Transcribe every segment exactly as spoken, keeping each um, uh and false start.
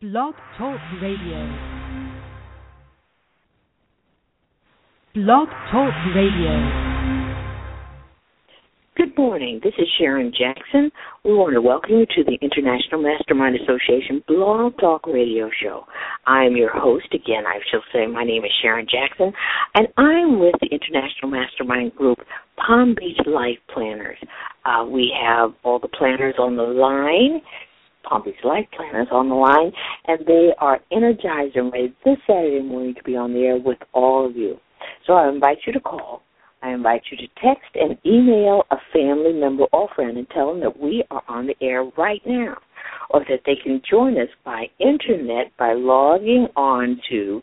Blog Talk Radio. Blog Talk Radio. Good morning. This is Sharon Jackson. We want to welcome you to the International Mastermind Association Blog Talk Radio Show. I am your host. Again, I shall say my name is Sharon Jackson, and I'm with the International Mastermind Group, Palm Beach Life Planners. Uh, we have all the planners on the line, Palm Beach Life Planners on the line, and they are energized and ready this Saturday morning to be on the air with all of you. So I invite you to call. I invite you to text and email a family member or friend and tell them that we are on the air right now, or that they can join us by internet by logging on to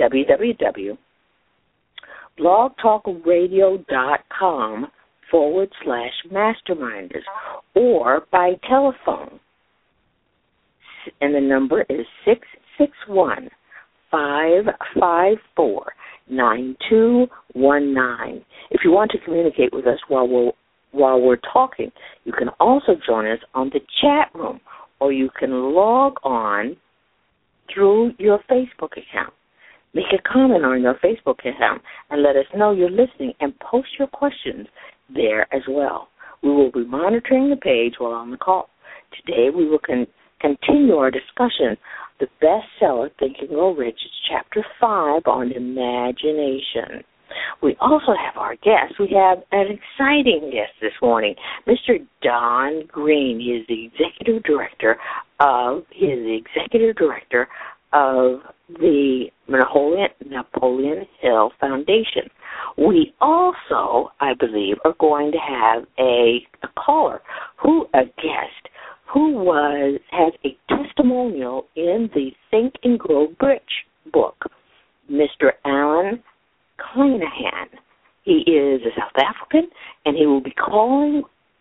www.blogtalkradio.com forward slash masterminders, or by telephone. And the number is six six one, five five four, nine two one nine. If you want to communicate with us while we're, while we're talking, you can also join us on the chat room, or you can log on through your Facebook account. Make a comment on your Facebook account and let us know you're listening, and post your questions there as well. We will be monitoring the page while on the call. Today we will con- continue our discussion. The bestseller, Think and Grow Rich, is Chapter five on imagination. We also have our guest. We have an exciting guest this morning, Mister Don Green. He is the executive director of he is the executive director of the Napoleon, Napoleon Hill Foundation. We also, I believe, are going to have a, a caller, who a guest, who was has a testimonial in the Think and Grow Rich book, Mister Alan Clanahan. He is a South African, and he will be calling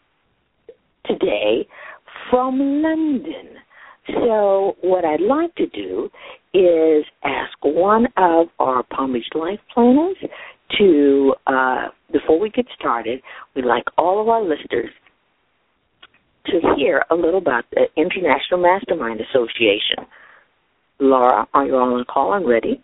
today from London. So what I'd like to do is ask one of our Palm Beach Life Planners to, uh, before we get started, we'd like all of our listeners to hear a little about the International Mastermind Association. Laura, are you on the call and ready?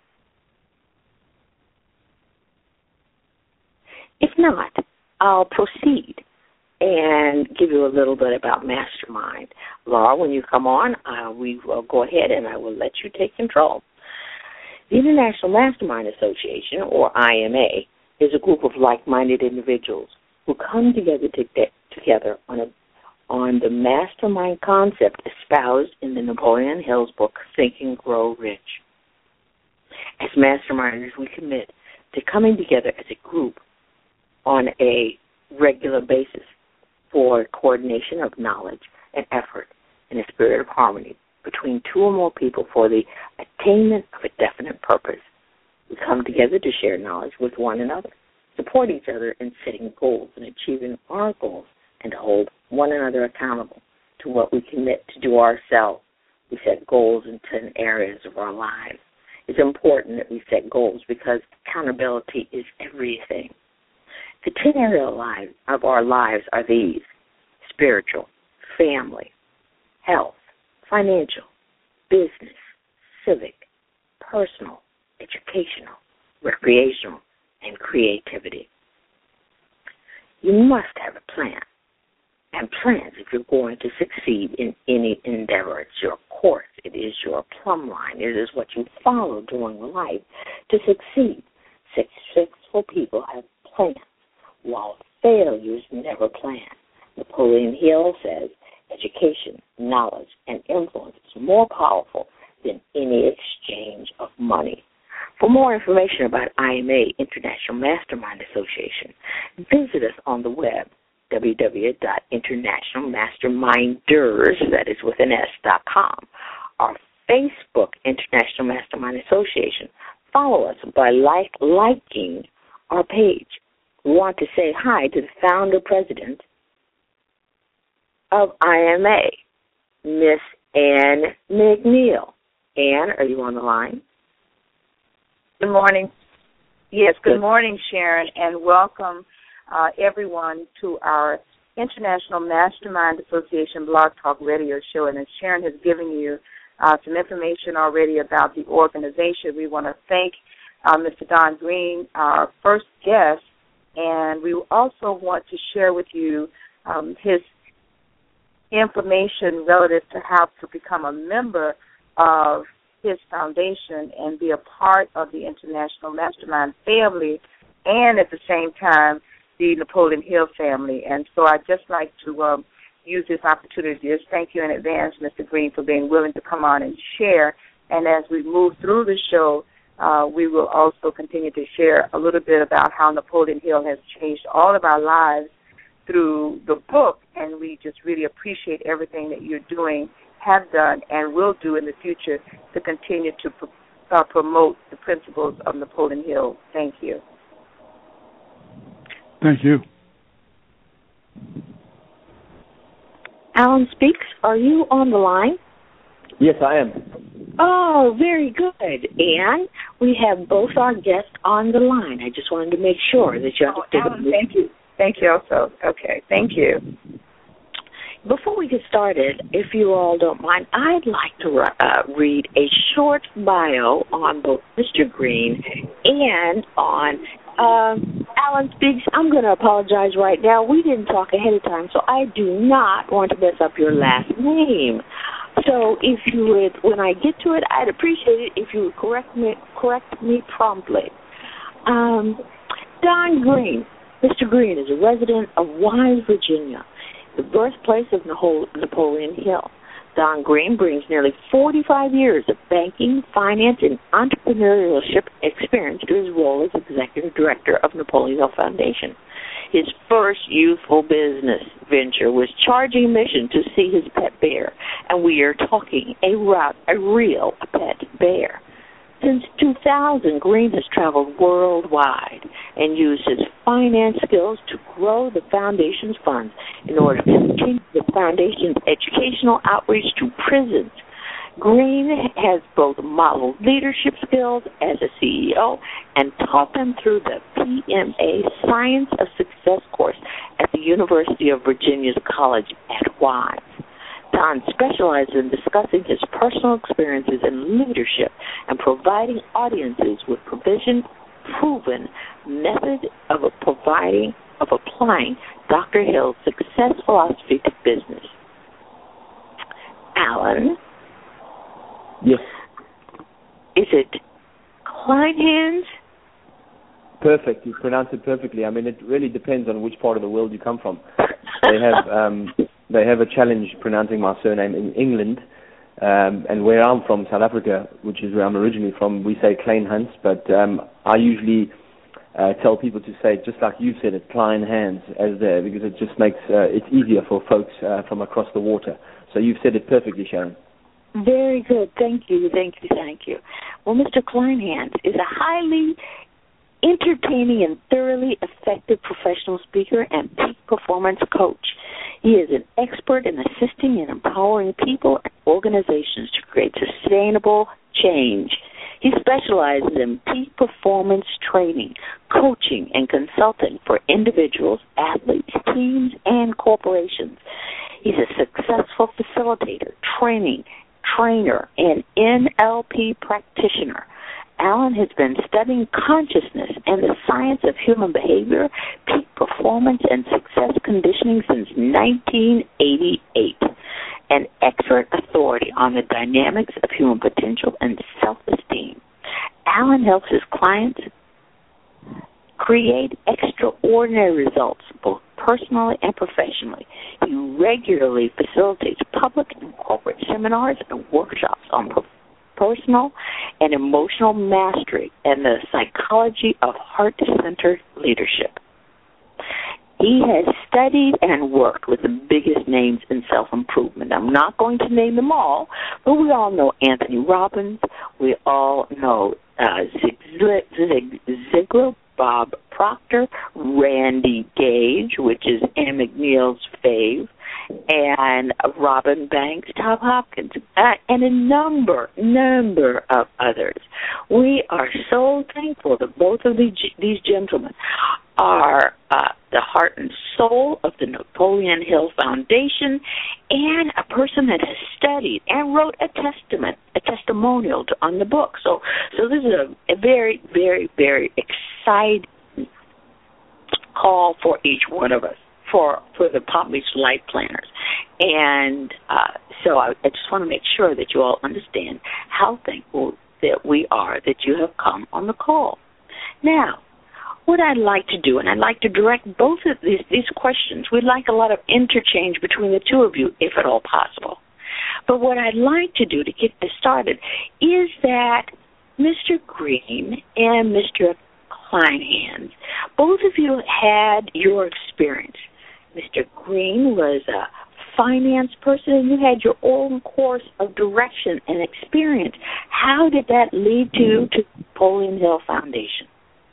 If not, I'll proceed and give you a little bit about Mastermind. Laura, when you come on, uh, we will go ahead and I will let you take control. The International Mastermind Association, or I M A, is a group of like-minded individuals who come together to get together on a on the mastermind concept espoused in the Napoleon Hill's book, Think and Grow Rich. As masterminders, we commit to coming together as a group on a regular basis for coordination of knowledge and effort in a spirit of harmony between two or more people for the attainment of a definite purpose. We come together to share knowledge with one another, support each other in setting goals and achieving our goals, and to hold one another accountable to what we commit to do ourselves. We set goals in ten areas of our lives. It's important that we set goals because accountability is everything. The ten areas of, lives, of our lives are these: spiritual, family, health, financial, business, civic, personal, educational, recreational, and creativity. You must have a plan. And plans if you're going to succeed in any endeavor. It's your course. It is your plumb line. It is what you follow during life to succeed. Successful people have plans, while failures never plan. Napoleon Hill says, education, knowledge, and influence is more powerful than any exchange of money. For more information about I M A, International Mastermind Association, visit us on the web, w w w dot international masterminders, that is with an S, dot com. Our Facebook, International Mastermind Association. Follow us by like, liking our page. We want to say hi to the founder president of I M A, Miss Ann McNeil. Ann, are you on the line? Good morning. Yes, good morning, Sharon, and welcome Uh, everyone to our International Mastermind Association Blog Talk Radio Show. And as Sharon has given you uh, some information already about the organization. We want to thank uh, Mister Don Green, our first guest, and we also want to share with you um, his information relative to how to become a member of his foundation and be a part of the International Mastermind family, and at the same time the Napoleon Hill family. And so I'd just like to um, use this opportunity to just thank you in advance, Mister Green, for being willing to come on and share. And as we move through the show, uh, we will also continue to share a little bit about how Napoleon Hill has changed all of our lives through the book, and we just really appreciate everything that you're doing, have done, and will do in the future to continue to uh, promote the principles of Napoleon Hill. Thank you. Thank you. Alan Speaks, are you on the line? Yes, I am. Oh, very good. And we have both our guests on the line. I just wanted to make sure that you understood. Oh, Alan, thank you. Thank you also. Okay, thank you. Before we get started, if you all don't mind, I'd like to uh, read a short bio on both Mister Green and on uh, Alan Speaks. I'm going to apologize right now. We didn't talk ahead of time, so I do not want to mess up your last name. So if you would, when I get to it, I'd appreciate it if you would correct me, correct me promptly. Um, Don Green. Mister Green is a resident of Wise, Virginia, the birthplace of Napoleon Hill. Don Green brings nearly forty-five years of banking, finance, and entrepreneurship experience to his role as executive director of Napoleon Hill Foundation. His first youthful business venture was charging admission to see his pet bear, and we are talking a, a real pet bear. Since two thousand, Green has traveled worldwide and used his finance skills to grow the Foundation's funds in order to continue the Foundation's educational outreach to prisons. Green has both modeled leadership skills as a C E O and taught them through the P M A Science of Success course at the University of Virginia's College at Wise. Don specializes in discussing his personal experiences in leadership and providing audiences with provision-proven method of providing of applying Doctor Hill's success philosophy to business. Alan? Yes. Is it Kleinhans? Perfect. You pronounced it perfectly. I mean, it really depends on which part of the world you come from. They have um, they have a challenge pronouncing my surname in England, um, and where I'm from, South Africa, which is where I'm originally from, we say Kleinhans, but um, I usually uh, tell people to say, just like you said it, Kleinhans, as there, because it just makes uh, it easier for folks uh, from across the water. So you've said it perfectly, Sharon. Very good. Thank you, thank you, thank you. Well, Mister Kleinhans is a highly entertaining and thoroughly effective professional speaker and peak performance coach. He is an expert in assisting and empowering people and organizations to create sustainable change. He specializes in peak performance training, coaching, and consulting for individuals, athletes, teams, and corporations. He's a successful facilitator, training, trainer, and N L P practitioner. Alan has been studying consciousness and the science of human behavior, peak performance, and success conditioning since nineteen eighty-eight, an expert authority on the dynamics of human potential and self-esteem. Alan helps his clients create extraordinary results, both personally and professionally. He regularly facilitates public and corporate seminars and workshops on professional personal and emotional mastery and the psychology of heart-centered leadership. He has studied and worked with the biggest names in self-improvement. I'm not going to name them all, but we all know Anthony Robbins. We all know uh, Zig, Zig Ziglar, Bob Proctor, Randy Gage, which is Ann McNeil's fave, and Robin Banks, Tom Hopkins, uh, and a number, number of others. We are so thankful that both of these, these gentlemen are uh, the heart and soul of the Napoleon Hill Foundation and a person that has studied and wrote a testament, a testimonial to, on the book. So, so this is a, a very, very, very exciting call for each one of us, for, for the Palm Beach Life Planners. And uh, so I, I just want to make sure that you all understand how thankful that we are that you have come on the call. Now, what I'd like to do, and I'd like to direct both of these, these questions, we'd like a lot of interchange between the two of you, if at all possible. But what I'd like to do to get this started is that Mister Green and Mister Kleinhans, both of you had your experience. Mister Green was a finance person, and you had your own course of direction and experience. How did that lead to, to Napoleon Hill Foundation?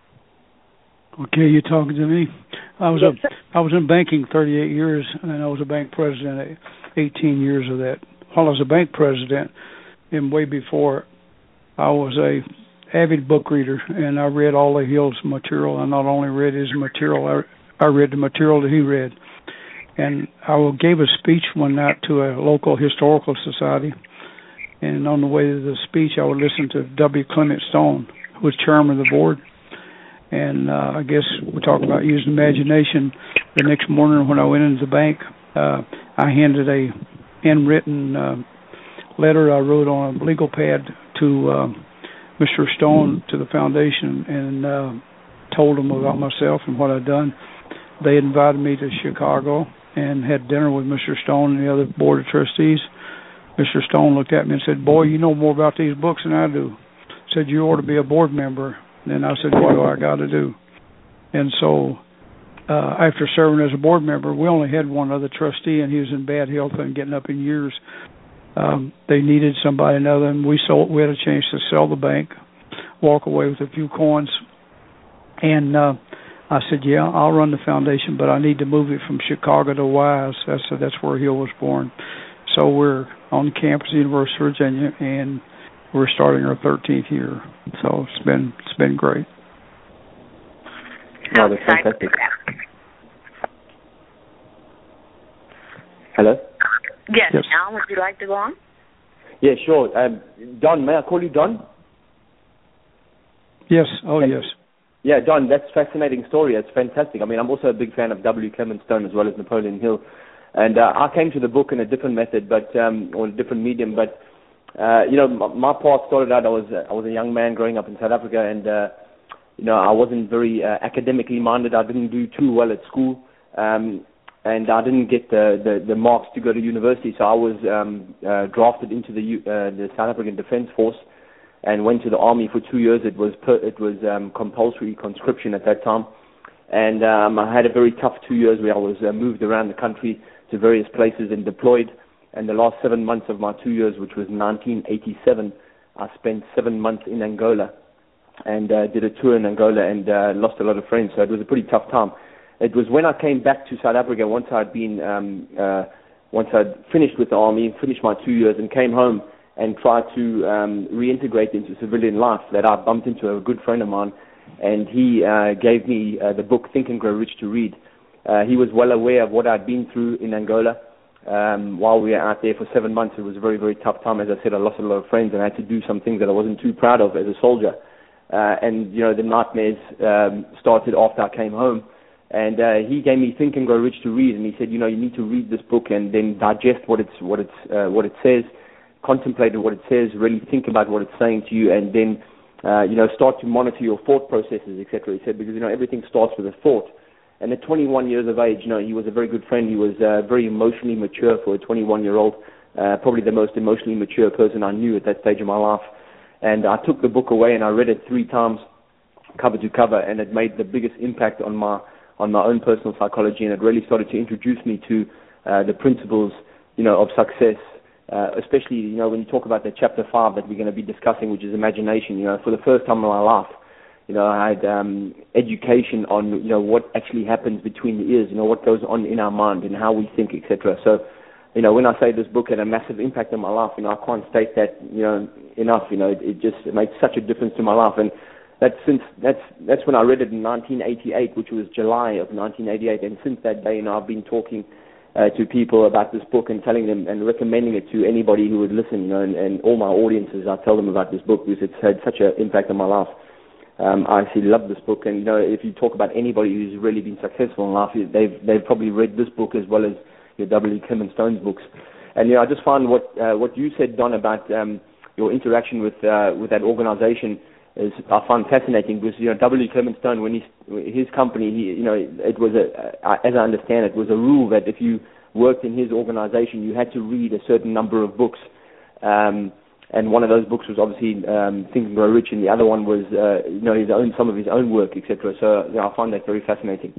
Okay, you're talking to me. I was yes, a, I was in banking thirty-eight years, and I was a bank president eighteen years of that. While I was a bank president, and way before, I was a avid book reader, and I read all the Hill's material. I not only read his material, I, I read the material that he read. And I gave a speech one night to a local historical society, and on the way to the speech, I would listen to W. Clement Stone, who was chairman of the board. And uh, I guess we talk about using imagination. The next morning when I went into the bank, uh, I handed a handwritten uh, letter I wrote on a legal pad to uh, Mister Stone, to the foundation, and uh, told him about myself and what I'd done. They invited me to Chicago and had dinner with Mister Stone and the other board of trustees. Mister Stone looked at me and said, "Boy, you know more about these books than I do." Said, "You ought to be a board member." And I said, "What do I got to do?" And so uh, after serving as a board member, we only had one other trustee, and he was in bad health and getting up in years. Um, they needed somebody another, and we sold. We had a chance to sell the bank, walk away with a few coins. And uh, I said, "Yeah, I'll run the foundation, but I need to move it from Chicago to Wise." I said, "That's where Hill was born." So we're on campus at the University of Virginia, and we're starting our thirteenth year. So it's been it's been great. Oh, that's fantastic. Hello? Yes. Yes. Alan, would you like to go on? Yeah, sure. Um, Don, may I call you Don? Yes. Oh, yes. Yeah, Don, that's a fascinating story. It's fantastic. I mean, I'm also a big fan of W. Clement Stone as well as Napoleon Hill. And uh, I came to the book in a different method, but um, or a different medium, but Uh, you know, my, my path started out, I was uh, I was a young man growing up in South Africa, and, uh, you know, I wasn't very uh, academically minded. I didn't do too well at school, um, and I didn't get the, the, the marks to go to university, so I was um, uh, drafted into the uh, the South African Defence Force and went to the Army for two years. It was per, it was um, compulsory conscription at that time, and um, I had a very tough two years where I was uh, moved around the country to various places and deployed. And the last seven months of my two years, which was nineteen eighty-seven, I spent seven months in Angola and uh, did a tour in Angola and uh, lost a lot of friends. So it was a pretty tough time. It was when I came back to South Africa, once I'd been, um, uh, once I'd finished with the Army, finished my two years and came home and tried to um, reintegrate into civilian life, that I bumped into a good friend of mine, and he uh, gave me uh, the book Think and Grow Rich to read. Uh, he was well aware of what I'd been through in Angola. Um, while we were out there for seven months, it was a very, very tough time. As I said, I lost a lot of friends, and I had to do some things that I wasn't too proud of as a soldier. Uh, and, you know, the nightmares um, started after I came home. And uh, he gave me Think and Grow Rich to read, and he said, you know, you need to read this book and then digest what it's, what it's, uh, what it says, contemplate what it says, really think about what it's saying to you, and then, uh, you know, start to monitor your thought processes, et cetera. He said, because, you know, everything starts with a thought. And at twenty-one years of age, you know, he was a very good friend. He was uh, very emotionally mature for a twenty-one-year-old, uh, probably the most emotionally mature person I knew at that stage of my life. And I took the book away and I read it three times, cover to cover, and it made the biggest impact on my on my own personal psychology, and it really started to introduce me to uh, the principles, you know, of success, uh, especially, you know, when you talk about the chapter five that we're going to be discussing, which is imagination. You know, for the first time in my life, you know, I had um, education on, you know, what actually happens between the ears, you know, what goes on in our mind and how we think, et cetera. So, you know, when I say this book had a massive impact on my life, you know, I can't state that, you know, enough. You know, it, it just it made such a difference to my life. And that's since that's that's when I read it in nineteen eighty-eight, which was July of nineteen eighty-eight, and since that day, you know, I've been talking uh, to people about this book and telling them and recommending it to anybody who would listen. You know, and, and all my audiences, I tell them about this book because it's had such an impact on my life. Um, I actually love this book, and you know, if you talk about anybody who's really been successful in life, they've they've probably read this book as well as your W. Clement Stone's books. And you know, I just found what uh, what you said, Don, about um, your interaction with uh, with that organization is I found fascinating because you know W. Clement Stone, when he his company, he, you know, it was a uh, as I understand it was a rule that if you worked in his organization, you had to read a certain number of books. Um, And one of those books was obviously um, Think and Grow Rich, and the other one was, uh, you know, his own some of his own work, et cetera. So you know, I find that very fascinating.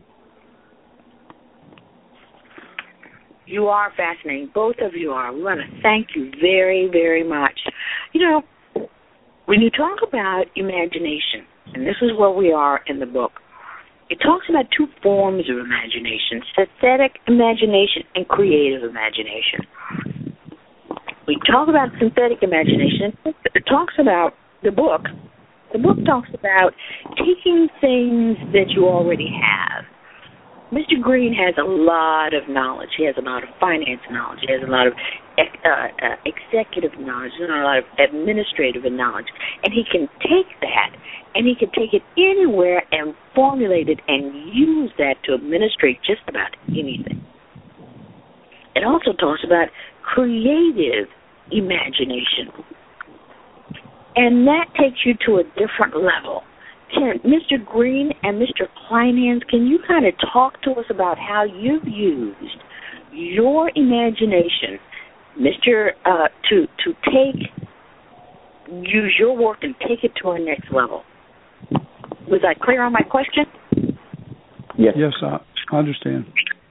You are fascinating. Both of you are. We want to thank you very, very much. You know, when you talk about imagination, and this is where we are in the book, it talks about two forms of imagination: synthetic imagination and creative imagination. We talk about synthetic imagination. It talks about the book. The book talks about taking things that you already have. Mister Green has a lot of knowledge. He has a lot of finance knowledge. He has a lot of uh, uh, executive knowledge and a lot of administrative knowledge. And he can take that and he can take it anywhere and formulate it and use that to administrate just about anything. It also talks about creative imagination. And that takes you to a different level. Can Mister Green and Mister Kleinhans, can you kind of talk to us about how you've used your imagination, Mister Uh, to to take, use your work and take it to our next level? Was I clear on my question? Yes. Yes, I, I understand.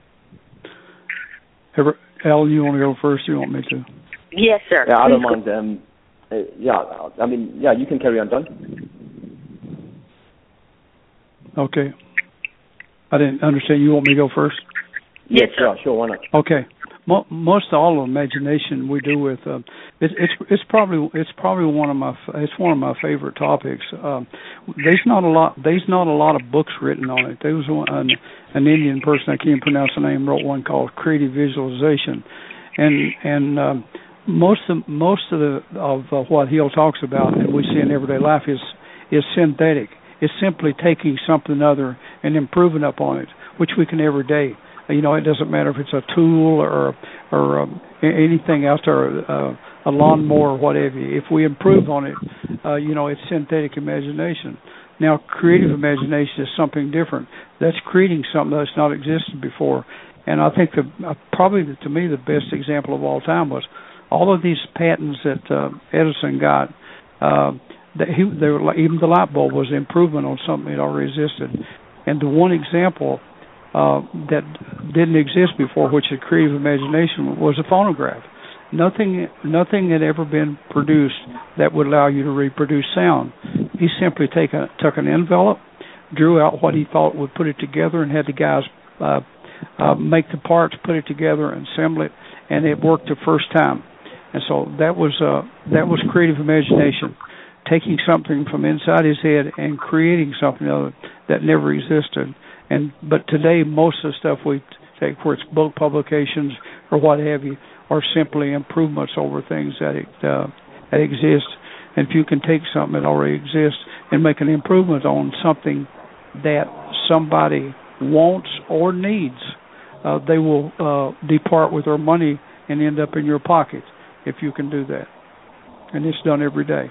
Ever, Al, you want to go first? You want me to? Yes, sir. Yeah, I don't Please mind. Um, uh, yeah, I mean, yeah, you can carry on, Don. Okay. I didn't understand. You want me to go first? Yes, sir. Yeah, sure, why not? Okay. Mo- most all of imagination we do with um, it, it's it's probably it's probably one of my it's one of my favorite topics. Um, there's not a lot there's not a lot of books written on it. There was one, an, an Indian person, I can't pronounce the name, wrote one called Creative Visualization, and and um, most of most of the of uh, what Hill talks about and we see in everyday life is is synthetic. It's simply taking something other and improving upon it, which we can every day. You know, it doesn't matter if it's a tool or or um, anything else, or uh, a lawnmower or whatever. If we improve on it, uh, you know, it's synthetic imagination. Now, creative imagination is something different. That's creating something that's not existed before. And I think the uh, probably the, to me the best example of all time was all of these patents that uh, Edison got. Uh, that he, they were, even the light bulb was an improvement on something that already existed. And the one example uh, that didn't exist before, which is creative imagination, was a phonograph. Nothing, nothing had ever been produced that would allow you to reproduce sound. He simply take a, took an envelope, drew out what he thought would put it together, and had the guys uh, uh, make the parts, put it together, and assemble it, and it worked the first time. And so that was uh, that was creative imagination, taking something from inside his head and creating something other that never existed. And but today, most of the stuff we take, where it's book publications or what have you, are simply improvements over things that it, uh, that exist. And if you can take something that already exists and make an improvement on something that somebody wants or needs, uh, they will uh, depart with their money and end up in your pocket if you can do that. And it's done every day.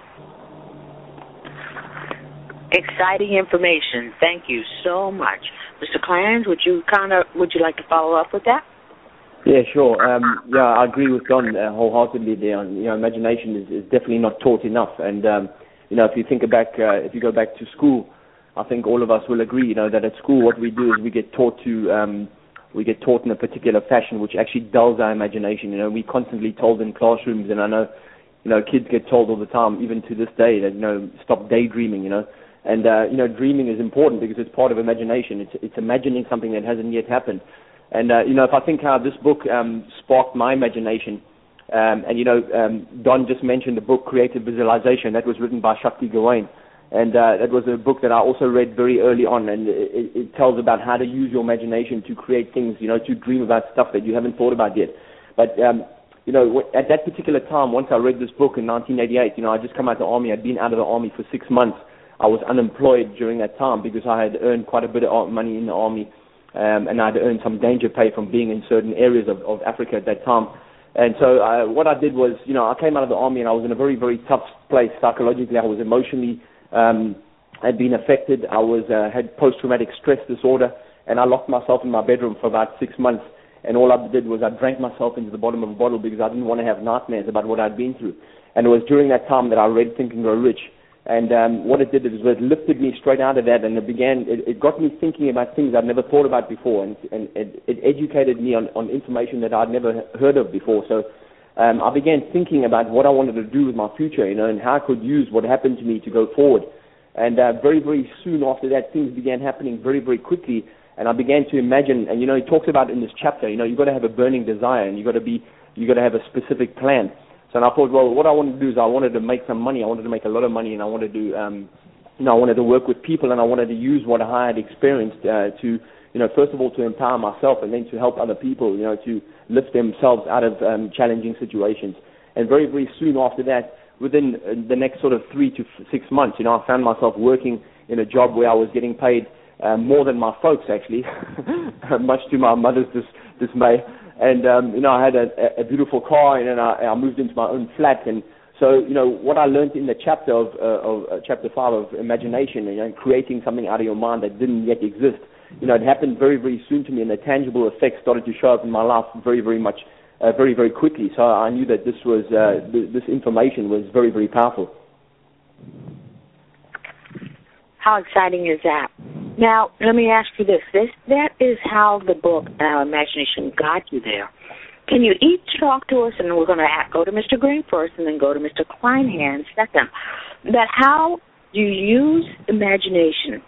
Exciting information. Thank you so much. Mister Kleinhans, would you kind of would you like to follow up with that? Yeah, sure. Um, yeah, I agree with Don uh, wholeheartedly there. You know, imagination is, is definitely not taught enough. And um, you know, if you think back, uh, if you go back to school, I think all of us will agree. You know, that at school what we do is we get taught to um, we get taught in a particular fashion, which actually dulls our imagination. You know, we constantly told in classrooms, and I know, you know, kids get told all the time, even to this day, that you know, stop daydreaming. You know. And, uh, you know, dreaming is important because it's part of imagination. It's, it's imagining something that hasn't yet happened. And, uh, you know, if I think how this book um, sparked my imagination, um, and, you know, um, Don just mentioned the book Creative Visualization. That was written by Shakti Gawain. And uh, that was a book that I also read very early on, and it, it tells about how to use your imagination to create things, you know, to dream about stuff that you haven't thought about yet. But, um, you know, at that particular time, once I read this book in nineteen eighty-eight, you know, I just come out of the Army. I'd been out of the Army for six months. I was unemployed during that time because I had earned quite a bit of money in the Army, um, and I had earned some danger pay from being in certain areas of, of Africa at that time. And so uh, what I did was, you know, I came out of the Army and I was in a very, very tough place psychologically. I was emotionally Um, had been affected. I was uh, had post-traumatic stress disorder, and I locked myself in my bedroom for about six months. And all I did was I drank myself into the bottom of a bottle because I didn't want to have nightmares about what I'd been through. And it was during that time that I read Think and Grow Rich. And um, what it did is it lifted me straight out of that, and it began. It, it got me thinking about things I'd never thought about before, and, and it, it educated me on, on information that I'd never heard of before. So um, I began thinking about what I wanted to do with my future, you know, and how I could use what happened to me to go forward. And uh, very, very soon after that, things began happening very, very quickly. And I began to imagine, and you know, he talks about in this chapter, you know, you've got to have a burning desire, and you've got to be, you've got to have a specific plan. So and I thought, well, what I wanted to do is I wanted to make some money. I wanted to make a lot of money, and I wanted to, um, you know, I wanted to work with people, and I wanted to use what I had experienced uh, to, you know, first of all to empower myself, and then to help other people, you know, to lift themselves out of um, challenging situations. And very, very soon after that, within the next sort of three to six months, you know, I found myself working in a job where I was getting paid uh, more than my folks, actually, much to my mother's dis- dismay. And, um, you know, I had a, a beautiful car, and then I, I moved into my own flat. And so, you know, what I learned in the chapter of, uh, of uh, chapter five of imagination, you know, creating something out of your mind that didn't yet exist, you know, it happened very, very soon to me, and the tangible effects started to show up in my life very, very much Uh, very, very quickly. So I knew that this was uh, th- this information was very, very powerful. How exciting is that? Now, let me ask you this. This that is how the book uh, Imagination got you there. Can you each talk to us, and we're going to go to Mister Green first and then go to Mister Kleinhans second, that how you use imagination,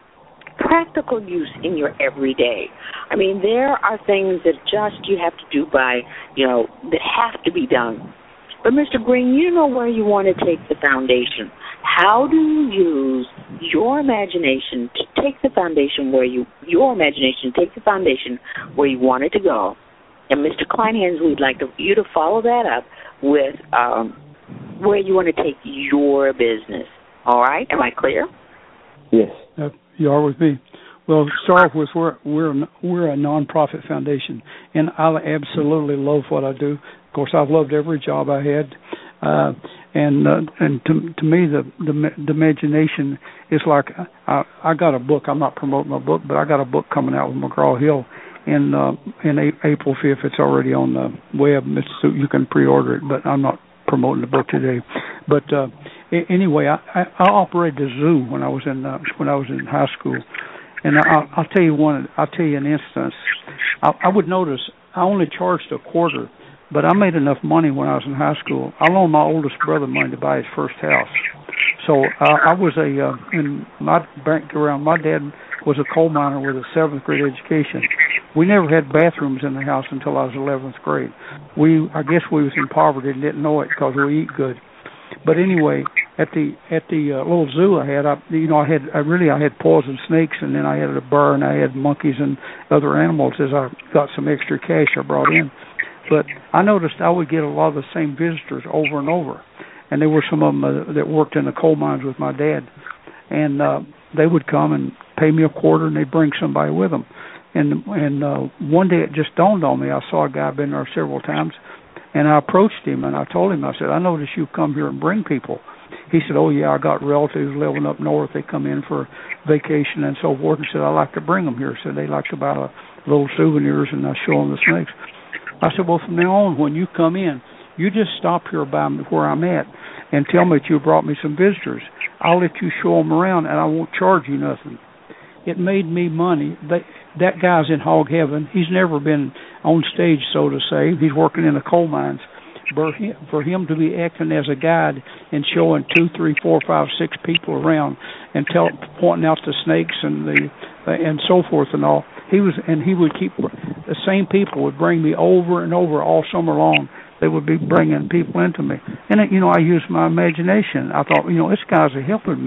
practical use in your everyday. I mean, there are things that just you have to do by, you know, that have to be done. But Mister Green, you know where you want to take the foundation. How do you use your imagination to take the foundation where you, your imagination, take the foundation where you want it to go? And Mister Kleinhans, we'd like to, you to follow that up with um, where you want to take your business. All right? Am I clear? Yes. Uh, you are with me. Well, start off with we're we're a, we're a nonprofit foundation, and I absolutely love what I do. Of course, I've loved every job I had, uh, and uh, and to to me the, the the imagination is like I I got a book. I'm not promoting my book, but I got a book coming out with McGraw Hill, in uh, in April fifth. It's already on the web. It's, so you can pre-order it, but I'm not promoting the book today. But uh, anyway, I, I, I operated a zoo when I was in uh, when I was in high school. And I'll, I'll tell you one. I'll tell you an instance. I, I would notice I only charged a quarter, but I made enough money when I was in high school. I loaned my oldest brother money to buy his first house. So uh, I was a uh, in my background. My dad was a coal miner with a seventh grade education. We never had bathrooms in the house until I was eleventh grade. We, I guess, we was in poverty and didn't know it because we eat good. But anyway, at the at the uh, little zoo I had, I, you know, I had I really I had poison snakes, and then I had a bear, and I had monkeys and other animals as I got some extra cash I brought in. But I noticed I would get a lot of the same visitors over and over, and there were some of them uh, that worked in the coal mines with my dad, and uh, they would come and pay me a quarter, and they'd bring somebody with them. And and uh, one day it just dawned on me. I saw a guy been there several times. And I approached him, and I told him, I said, I noticed you come here and bring people. He said, oh, yeah, I got relatives living up north. They come in for vacation and so forth. And said, I like to bring them here. So they like to buy a little souvenirs, and I show them the snakes. I said, well, from now on, when you come in, you just stop here by where I'm at and tell me that you brought me some visitors. I'll let you show them around, and I won't charge you nothing. It made me money. They, that guy's in hog heaven. He's never been on stage, so to say. He's working in the coal mines. For him, for him to be acting as a guide and showing two, three, four, five, six people around and tell, pointing out the snakes and the uh, and so forth and all, he was, and he would keep the same people would bring me over and over all summer long. They would be bringing people into me, and you know, I used my imagination. I thought, you know, this guy's helping me.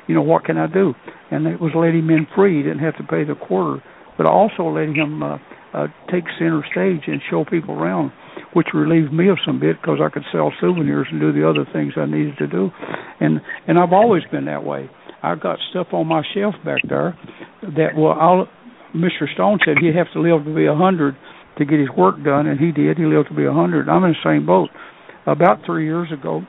you know, what can I do? And it was letting men free. He didn't have to pay the quarter, but also letting him uh, uh, take center stage and show people around, which relieved me of some bit because I could sell souvenirs and do the other things I needed to do. And and I've always been that way. I've got stuff on my shelf back there that, well, I'll, Mister Stone said he'd have to live to be a hundred to get his work done, and he did. He lived to be a hundred. I'm in the same boat. About three years ago,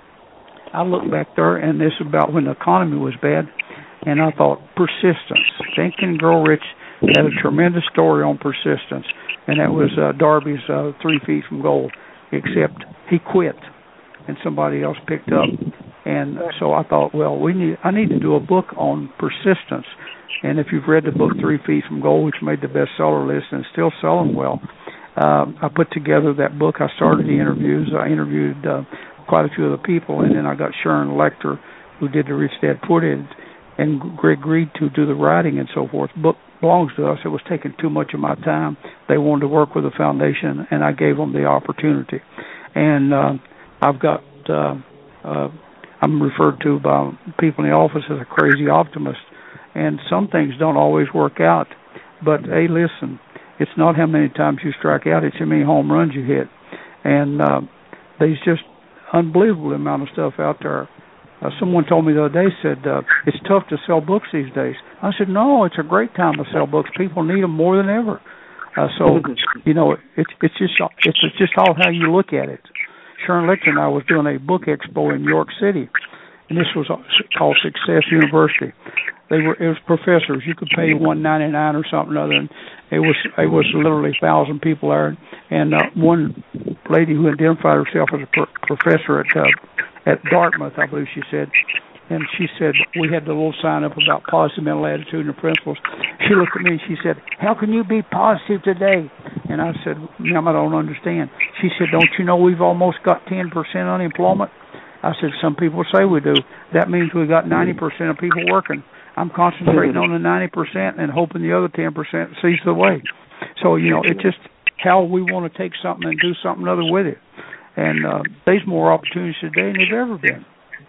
I looked back there, and this is about when the economy was bad, and I thought, persistence. Think and Grow Rich had a tremendous story on persistence, and that was uh, Darby's uh, Three Feet from Gold, except he quit, and somebody else picked up. And so I thought, well, we need. I need to do a book on persistence. And if you've read the book Three Feet from Gold, which made the bestseller list and is still selling well, uh, I put together that book. I started the interviews. I interviewed uh, quite a few of the people, and then I got Sharon Lecter, who did the Rich Dad Poor Dad, and Greg Reed to do the writing and so forth. The book belongs to us. It was taking too much of my time. They wanted to work with the foundation, and I gave them the opportunity. And uh, I've got... Uh, uh, I'm referred to by people in the office as a crazy optimist, and some things don't always work out. But, hey, listen, it's not how many times you strike out, it's how many home runs you hit. And uh, there's just unbelievable amount of stuff out there. Uh, someone told me the other day, said, uh, it's tough to sell books these days. I said, no, it's a great time to sell books. People need them more than ever. Uh, so, you know, it's it's just it's just all how you look at it. Sharon Lecter and I was doing a book expo in New York City, and this was called Success University. They were it was professors. You could pay one ninety nine or something other, and it was it was literally a thousand people there. And uh, one lady who identified herself as a pro- professor at uh, at Dartmouth, I believe she said, and she said we had the little sign up about positive mental attitude and principles. She looked at me and she said, "How can you be positive today?" And I said, "Ma'am, I don't understand." She said, "Don't you know we've almost got ten percent unemployment?" I said, "Some people say we do. That means we got ninety percent of people working. I'm concentrating on the ninety percent and hoping the other ten percent sees the way." So, you know, it's just how we want to take something and do something other with it. And uh, there's more opportunities today than there's ever been.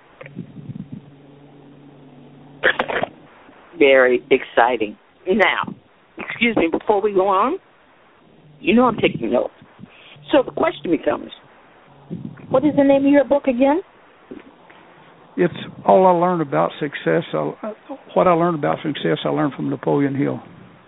Very exciting. Now, excuse me, before we go on, you know I'm taking notes. So the question becomes, what is the name of your book again? It's all I learned about success. I, what I learned about success, I learned from Napoleon Hill.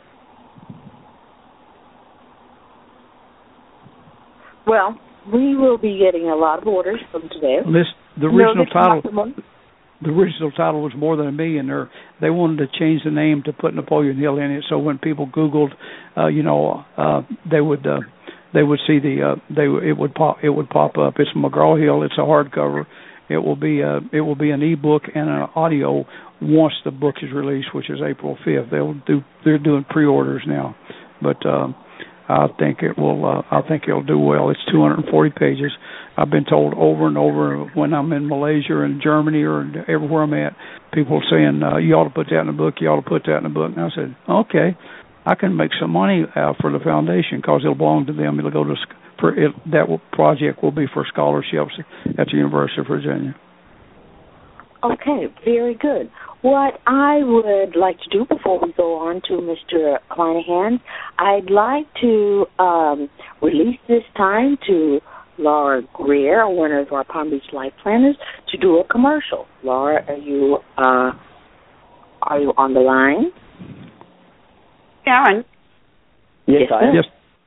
Well, we will be getting a lot of orders from today. List, the original title, the original title was More Than a Millionaire. They wanted to change the name to put Napoleon Hill in it, so when people Googled, uh, you know, uh, they would uh, they would see the uh, they it would pop it would pop up. It's McGraw Hill. It's a hardcover. It will be a, it will be an ebook and an audio once the book is released, which is April fifth. They'll do they're doing pre-orders now, but um, I think it will. Uh, I think it'll do well. It's two hundred forty pages. I've been told over and over when I'm in Malaysia and Germany or everywhere I'm at, people saying uh, you ought to put that in the book. You ought to put that in the book. And I said, okay, I can make some money uh, for the foundation because it'll belong to them. It'll go to for it. That will, project will be for scholarships at the University of Virginia. Okay, very good. What I would like to do before we go on to Mister Clanahan, I'd like to um, release this time to Laura Greer, one of our Palm Beach Life Planners, to do a commercial. Laura, are you uh, are you on the line? Karen? Yes, yes I am. Yes.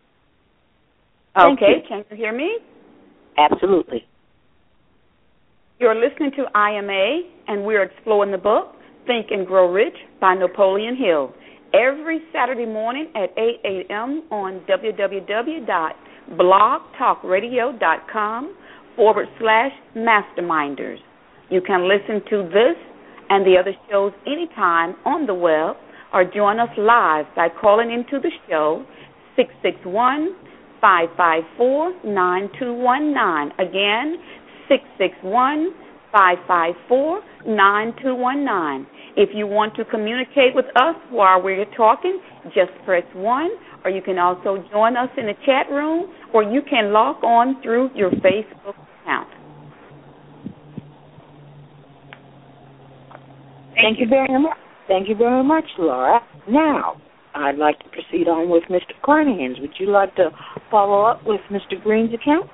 Okay, you. can you hear me? Absolutely. You're listening to I M A, and we're exploring the book, Think and Grow Rich by Napoleon Hill, every Saturday morning at eight a.m. on www.blogtalkradio.com forward slash masterminders. You can listen to this and the other shows anytime on the web or join us live by calling into the show six six one, five five four, nine two one nine. Again, six six one, five five four, nine two one nine. If you want to communicate with us while we're talking, just press one, or you can also join us in the chat room, or you can log on through your Facebook account. Thank you. you very much. Thank you very much, Laura. Now, I'd like to proceed on with Mister Carnahan's. Would you like to follow up with Mister Green's account?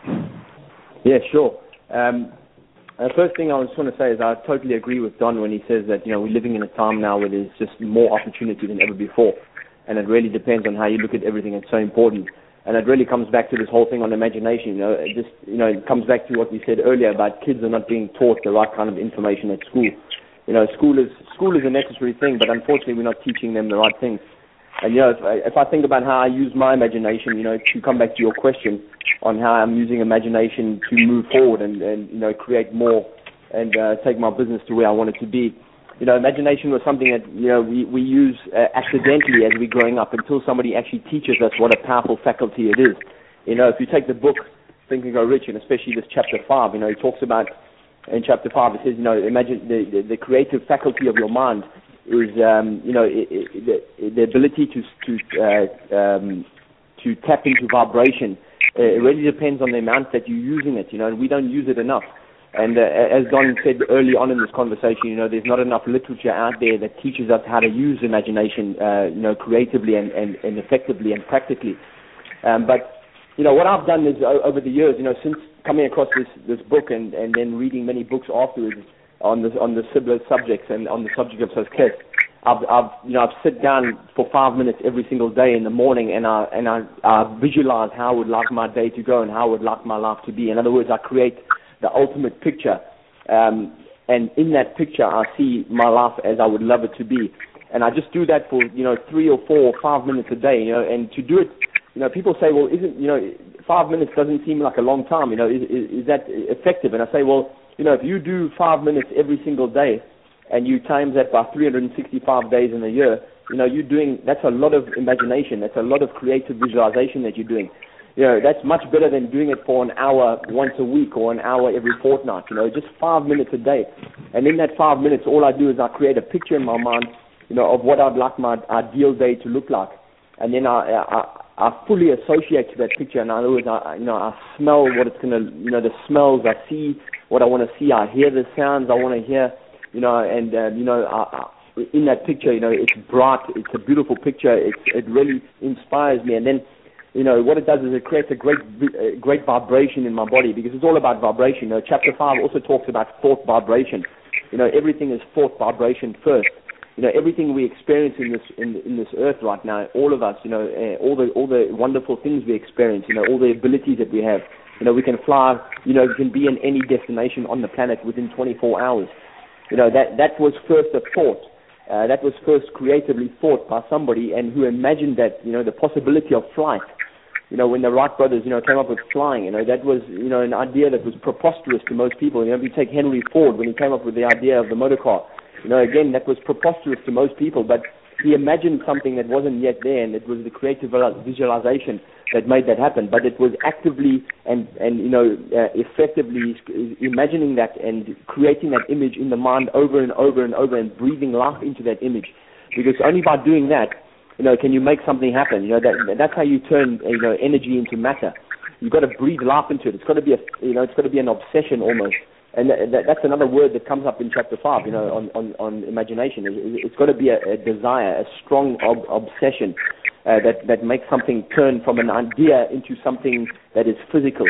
Yeah, sure. Um, the first thing I just want to say is I totally agree with Don when he says that, you know, we're living in a time now where there's just more opportunity than ever before. And it really depends on how you look at everything. It's so important. And it really comes back to this whole thing on imagination. You know, it just, you know, it comes back to what we said earlier about kids are not being taught the right kind of information at school. You know, school is school is a necessary thing, but unfortunately we're not teaching them the right things. And, you know, if I, if I think about how I use my imagination, you know, to come back to your question on how I'm using imagination to move forward and, and you know, create more and uh, take my business to where I want it to be. You know, imagination was something that, you know, we, we use uh, accidentally as we're growing up until somebody actually teaches us what a powerful faculty it is. You know, if you take the book Think and Grow Rich, and especially this chapter five, you know, it talks about, in chapter five, it says, you know, imagine the, the, the creative faculty of your mind is, um, you know, it, it, the, the ability to to uh, um, to tap into vibration. Uh, it really depends on the amount that you're using it, you know, and we don't use it enough. And uh, as Don said early on in this conversation, you know, there's not enough literature out there that teaches us how to use imagination, uh, you know, creatively and, and, and effectively and practically. Um, but, you know, what I've done is uh, over the years, you know, since coming across this, this book and, and then reading many books afterwards on the on the similar subjects and on the subject of success, I've, I've you know I've sit down for five minutes every single day in the morning and I and I, I visualize how I would like my day to go and how I would like my life to be. In other words, I create the ultimate picture, um, and in that picture I see my life as I would love it to be. And I just do that for, you know, three or four or five minutes a day, you know, and to do it, you know, people say, well, isn't, you know, five minutes doesn't seem like a long time, you know, is, is, is that effective? And I say, well, you know, if you do five minutes every single day and you times that by three hundred sixty-five days in a year, you know, you're doing, that's a lot of imagination, that's a lot of creative visualization that you're doing. You know, that's much better than doing it for an hour once a week or an hour every fortnight, you know, just five minutes a day. And in that five minutes, all I do is I create a picture in my mind, you know, of what I'd like my ideal day to look like. And then I, I, I fully associate to that picture. In other words, I, you know, I smell what it's going to, you know, the smells, I see what I want to see, I hear the sounds I want to hear, you know, and, uh, you know, I, I, in that picture, you know, it's bright, it's a beautiful picture, it's, it really inspires me. And then, you know, what it does is it creates a great uh, great vibration in my body, because it's all about vibration. You know, chapter five also talks about thought vibration. You know, everything is thought vibration first. You know, everything we experience in this in, in this earth right now, all of us, you know, uh, all the all the wonderful things we experience, you know, all the abilities that we have. You know, we can fly, you know, we can be in any destination on the planet within twenty-four hours. You know, that, that was first a thought. Uh, that was first creatively thought by somebody, and who imagined that, you know, the possibility of flight. You know, when the Wright brothers, you know, came up with flying, you know, that was, you know, an idea that was preposterous to most people. You know, if you take Henry Ford, when he came up with the idea of the motor car, you know, again, that was preposterous to most people, but he imagined something that wasn't yet there, and it was the creative visualization that made that happen. But it was actively and, and you know, uh, effectively imagining that and creating that image in the mind over and over and over and breathing life into that image. Because only by doing that, you know, can you make something happen? You know, that, that's how you turn, you know, energy into matter. You've got to breathe life into it. It's got to be a, you know, it's got to be an obsession almost. And that, that's another word that comes up in chapter five, you know, on, on, on imagination. It's got to be a, a desire, a strong ob- obsession uh, that, that makes something turn from an idea into something that is physical.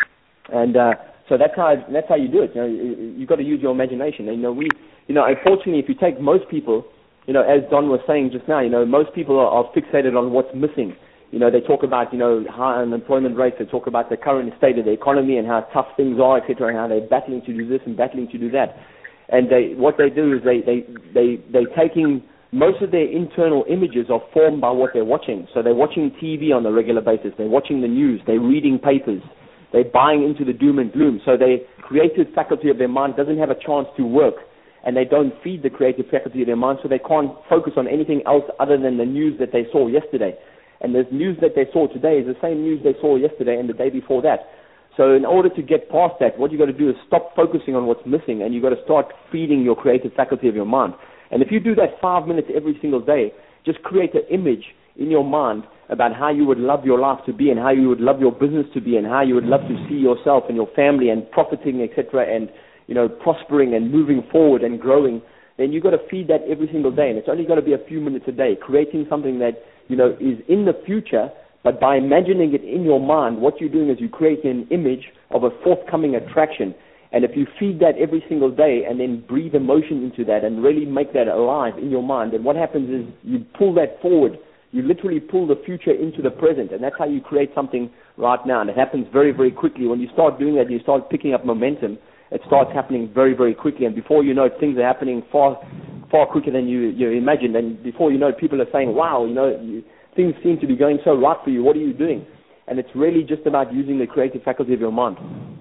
And uh, so that's how that's how you do it. You know, you've got to use your imagination. And, you know, we, you know, unfortunately, if you take most people, you know, as Don was saying just now, you know, most people are, are fixated on what's missing. You know, they talk about, you know, high unemployment rates. They talk about the current state of the economy and how tough things are, et cetera, and how they're battling to do this and battling to do that. And they, what they do is they, they, they, they're taking, most of their internal images are formed by what they're watching. So they're watching T V on a regular basis. They're watching the news. They're reading papers. They're buying into the doom and gloom. So the creative faculty of their mind doesn't have a chance to work. And they don't feed the creative faculty of their mind, so they can't focus on anything else other than the news that they saw yesterday. And the news that they saw today is the same news they saw yesterday and the day before that. So in order to get past that, what you've got to do is stop focusing on what's missing, and you've got to start feeding your creative faculty of your mind. And if you do that five minutes every single day, just create an image in your mind about how you would love your life to be and how you would love your business to be and how you would love to see yourself and your family and profiting, et cetera, and, you know, prospering and moving forward and growing. then you've got to feed that every single day, and it's only got to be a few minutes a day, creating something that, you know, is in the future, but by imagining it in your mind, what you're doing is you're creating an image of a forthcoming attraction. And if you feed that every single day and then breathe emotion into that and really make that alive in your mind, then what happens is you pull that forward. You literally pull the future into the present, and that's how you create something right now. And it happens very, very quickly. When you start doing that and you start picking up momentum, it starts happening very, very quickly. And before you know it, things are happening far, far quicker than you, you imagined. And before you know it, people are saying, wow, you know, you, things seem to be going so right for you. What are you doing? And it's really just about using the creative faculty of your mind.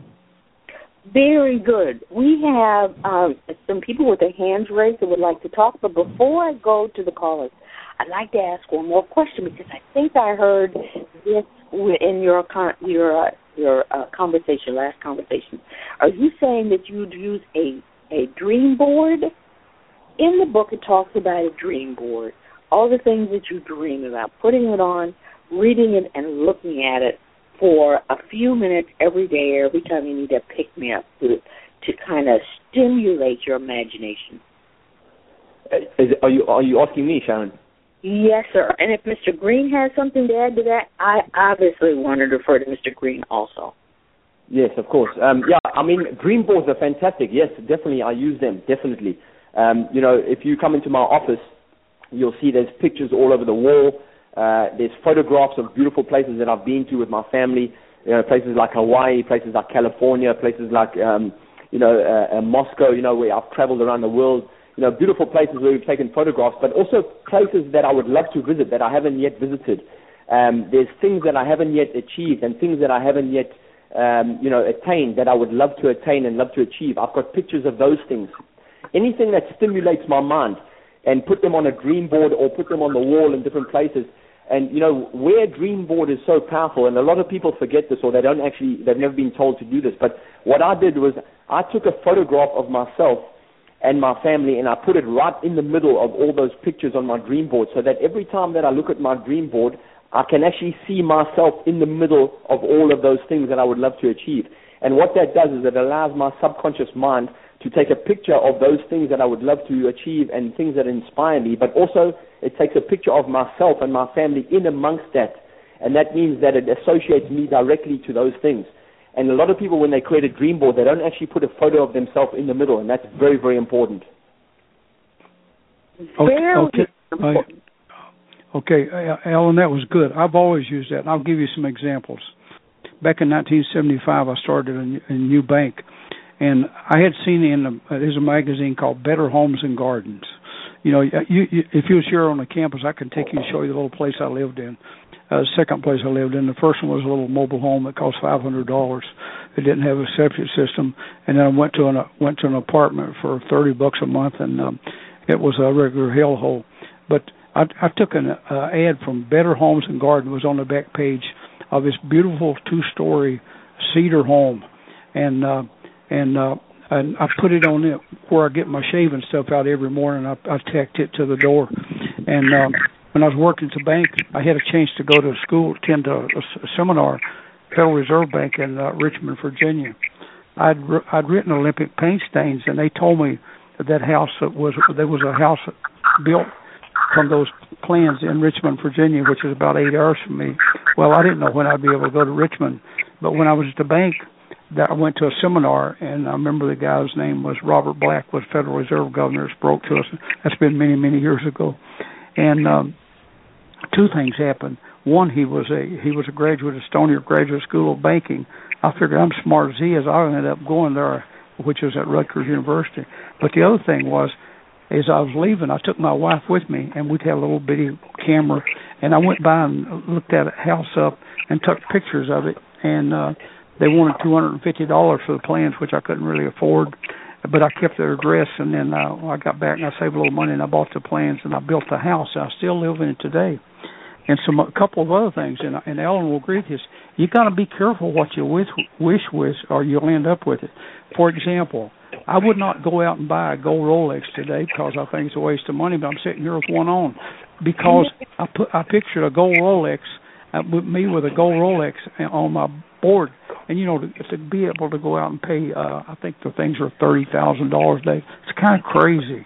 Very good. We have um, some people with their hands raised that would like to talk, but before I go to the callers, I'd like to ask one more question, because I think I heard this in your your uh, your uh, conversation, last conversation. Are you saying that you'd use a, a dream board? In the book, it talks about a dream board, all the things that you dream about, putting it on, reading it, and looking at it for a few minutes every day, every time you need to pick me up to to kind of stimulate your imagination. Is, are you are you asking me, Sharon? Yes, sir. And if Mister Green has something to add to that, I obviously want to refer to Mister Green also. Yes, of course. Um, yeah, I mean, dream boards are fantastic. Yes, definitely, I use them, definitely. Um, you know, if you come into my office, you'll see there's pictures all over the wall. Uh, there's photographs of beautiful places that I've been to with my family, you know, places like Hawaii, places like California, places like, um, you know, uh, uh, Moscow, you know, where I've traveled around the world. You know, beautiful places where we've taken photographs, but also places that I would love to visit that I haven't yet visited. Um, there's things that I haven't yet achieved and things that I haven't yet, um, you know, attained that I would love to attain and love to achieve. I've got pictures of those things. Anything that stimulates my mind, and put them on a dream board or put them on the wall in different places. And, you know, where dream board is so powerful, and a lot of people forget this or they don't actually, they've never been told to do this, but what I did was I took a photograph of myself and my family, and I put it right in the middle of all those pictures on my dream board, so that every time that I look at my dream board, I can actually see myself in the middle of all of those things that I would love to achieve. And what that does is it allows my subconscious mind to take a picture of those things that I would love to achieve and things that inspire me, but also it takes a picture of myself and my family in amongst that, and that means that it associates me directly to those things. And a lot of people, when they create a dream board, they don't actually put a photo of themselves in the middle, and that's very, very important. Okay, okay, important. Uh, okay, Alan, that was good. I've always used that, and I'll give you some examples. Back in nineteen seventy-five, I started a, a new bank, and I had seen in a, there's a magazine called Better Homes and Gardens. You know, you, you, if you was here on the campus, I can take you and show you the little place I lived in. Uh, the second place I lived in, the first one was a little mobile home that cost five hundred dollars. It didn't have a septic system, and then I went to an uh, went to an apartment for thirty bucks a month, and um, it was a regular hellhole. But I, I took an uh, ad from Better Homes and Gardens. It was on the back page of this beautiful two-story cedar home, and uh, and uh, and I put it on it where I get my shaving stuff out every morning. I, I tacked it to the door, and um, when I was working at the bank, I had a chance to go to school, attend a, a seminar, Federal Reserve Bank in uh, Richmond, Virginia. I'd I'd written Olympic paint stains, and they told me that that house was there was a house built from those plans in Richmond, Virginia, which is about eight hours from me. Well, I didn't know when I'd be able to go to Richmond, but when I was at the bank, that I went to a seminar, and I remember the guy's name was Robert Black, was Federal Reserve Governor, spoke to us. That's been many, many years ago. And um, two things happened. One, he was a he was a graduate of Stony Graduate School of Banking. I figured I'm smart as he is. I ended up going there, which was at Rutgers University. But the other thing was, as I was leaving, I took my wife with me, and we'd have a little bitty camera, and I went by and looked that house up and took pictures of it, and uh, they wanted two hundred fifty dollars for the plans, which I couldn't really afford, but I kept their address, and then uh, I got back and I saved a little money, and I bought the plans, and I built the house. I still live in it today. And some a couple of other things, and, and Ellen will agree with this. You got to be careful what you wish, wish with, or you'll end up with it. For example, I would not go out and buy a gold Rolex today because I think it's a waste of money, but I'm sitting here with one on because I put I pictured a gold Rolex uh, with me with a gold Rolex on my board, and you know to, to be able to go out and pay, uh, I think the things are thirty thousand dollars a day. It's kind of crazy.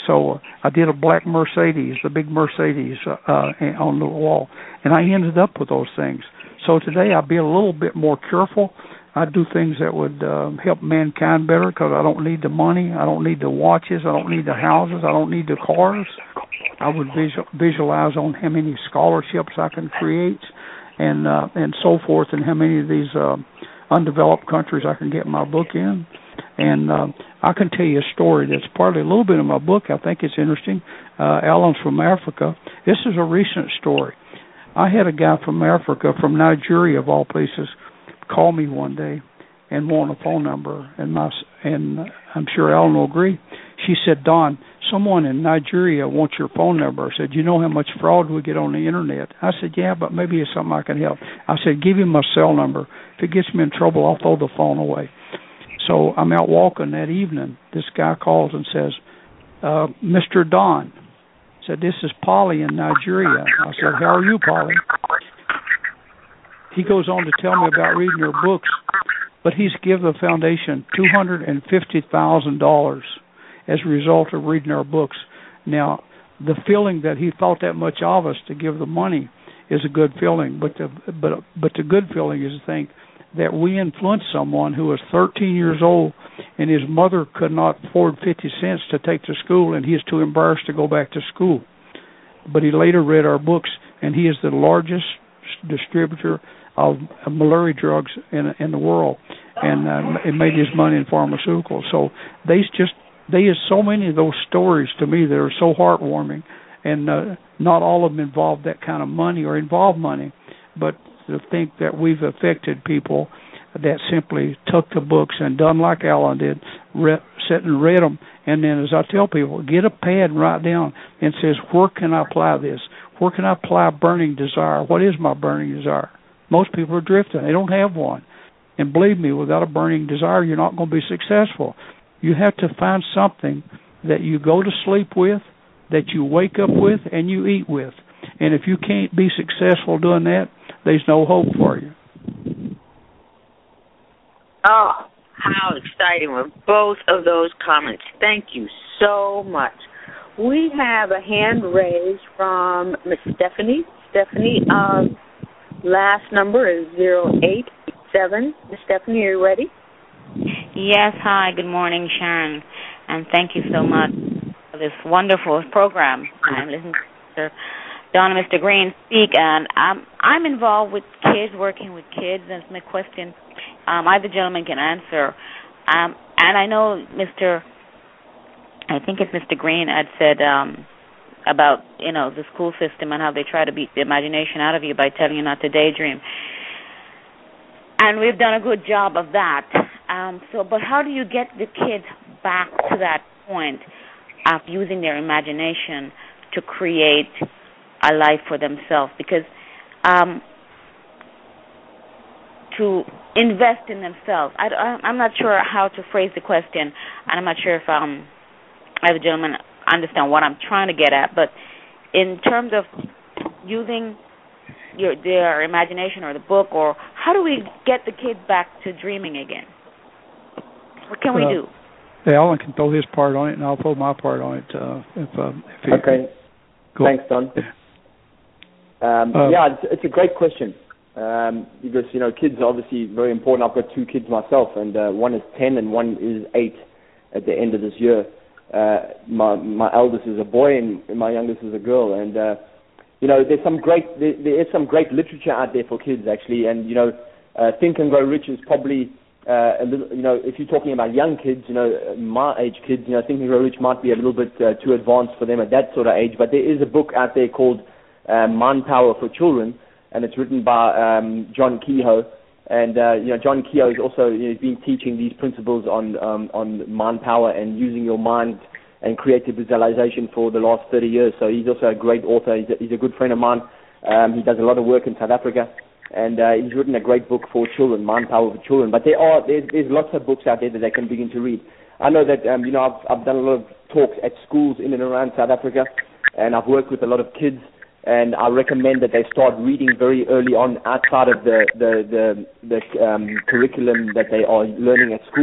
So uh, I did a black Mercedes, the big Mercedes uh, uh, on the wall, and I ended up with those things. So today I'll be a little bit more careful. I do things that would uh, help mankind better because I don't need the money, I don't need the watches, I don't need the houses, I don't need the cars. I would visual, visualize on how many scholarships I can create and uh, and so forth, and how many of these uh, undeveloped countries I can get my book in. And uh, I can tell you a story that's partly a little bit of my book. I think it's interesting. Uh, Alan's from Africa. This is a recent story. I had a guy from Africa, from Nigeria of all places, call me one day and want a phone number. And my and I'm sure Alan will agree. She said, Don, someone in Nigeria wants your phone number. I said, you know how much fraud we get on the internet? I said, yeah, but maybe it's something I can help. I said, give him my cell number. If it gets me in trouble, I'll throw the phone away. So I'm out walking that evening. This guy calls and says, uh, Mister Don. I said, this is Polly in Nigeria. I said, how are you, Polly? He goes on to tell me about reading your books, but he's given the foundation two hundred fifty thousand dollars as a result of reading our books. Now, the feeling that he thought that much of us to give the money is a good feeling, but the, but, but the good feeling is to think that we influenced someone who was thirteen years old and his mother could not afford fifty cents to take to school, and he is too embarrassed to go back to school. But he later read our books, and he is the largest distributor of malaria drugs in in the world, and uh, it made his money in pharmaceuticals. So there's just there's so many of those stories to me that are so heartwarming, and uh, not all of them involve that kind of money or involve money, but to think that we've affected people that simply took the books and done like Alan did, read, sat and read them, and then, as I tell people, get a pad and write down and says, where can I apply this? Where can I apply burning desire? What is my burning desire? Most people are drifting. They don't have one. And believe me, without a burning desire, you're not going to be successful. You have to find something that you go to sleep with, that you wake up with, and you eat with. And if you can't be successful doing that, there's no hope for you. Oh, how exciting were both of those comments. Thank you so much. We have a hand raised from Miss Stephanie. Stephanie, um, last number is zero eight seven. Miss Stephanie, are you ready? Yes, hi, good morning, Sharon, and thank you so much for this wonderful program. I'm listening to Mister Don and Mister Green speak, and I'm, I'm involved with kids, working with kids, and it's my question um, either gentleman can answer. Um, and I know Mister I think it's Mister Green had said um, about, you know, the school system and how they try to beat the imagination out of you by telling you not to daydream. And we've done a good job of that. Um, so, but how do you get the kids back to that point of using their imagination to create a life for themselves? Because um, to invest in themselves, I, I'm not sure how to phrase the question, and I'm not sure if um, I, the gentleman, understand what I'm trying to get at. But in terms of using your their imagination or the book, or how do we get the kids back to dreaming again? What can we uh, do? Yeah, Alan can throw his part on it, and I'll throw my part on it. Uh, if, uh, if he, okay. Go. Thanks, Don. Um, uh, yeah, it's, it's a great question um, because, you know, kids are obviously very important. I've got two kids myself, and uh, one is ten and one is eight at the end of this year. Uh, my my eldest is a boy and my youngest is a girl, and uh, you know, there's some great there, there is some great literature out there for kids actually, and you know, uh, Think and Grow Rich is probably uh, a little, you know, if you're talking about young kids, you know, my age kids, you know, Think and Grow Rich might be a little bit uh, too advanced for them at that sort of age, but there is a book out there called uh, Mind Power for Children, and it's written by um, John Kehoe. And, uh, you know, John Kehoe is also, you know, been teaching these principles on um, on mind power and using your mind and creative visualization for the last thirty years. So he's also a great author. He's a, he's a good friend of mine. Um, he does a lot of work in South Africa. And uh, he's written a great book for children, Mind Power for Children. But there are there's, there's lots of books out there that they can begin to read. I know that, um, you know, I've, I've done a lot of talks at schools in and around South Africa, and I've worked with a lot of kids. And I recommend that they start reading very early on outside of the the the, the um, curriculum that they are learning at school.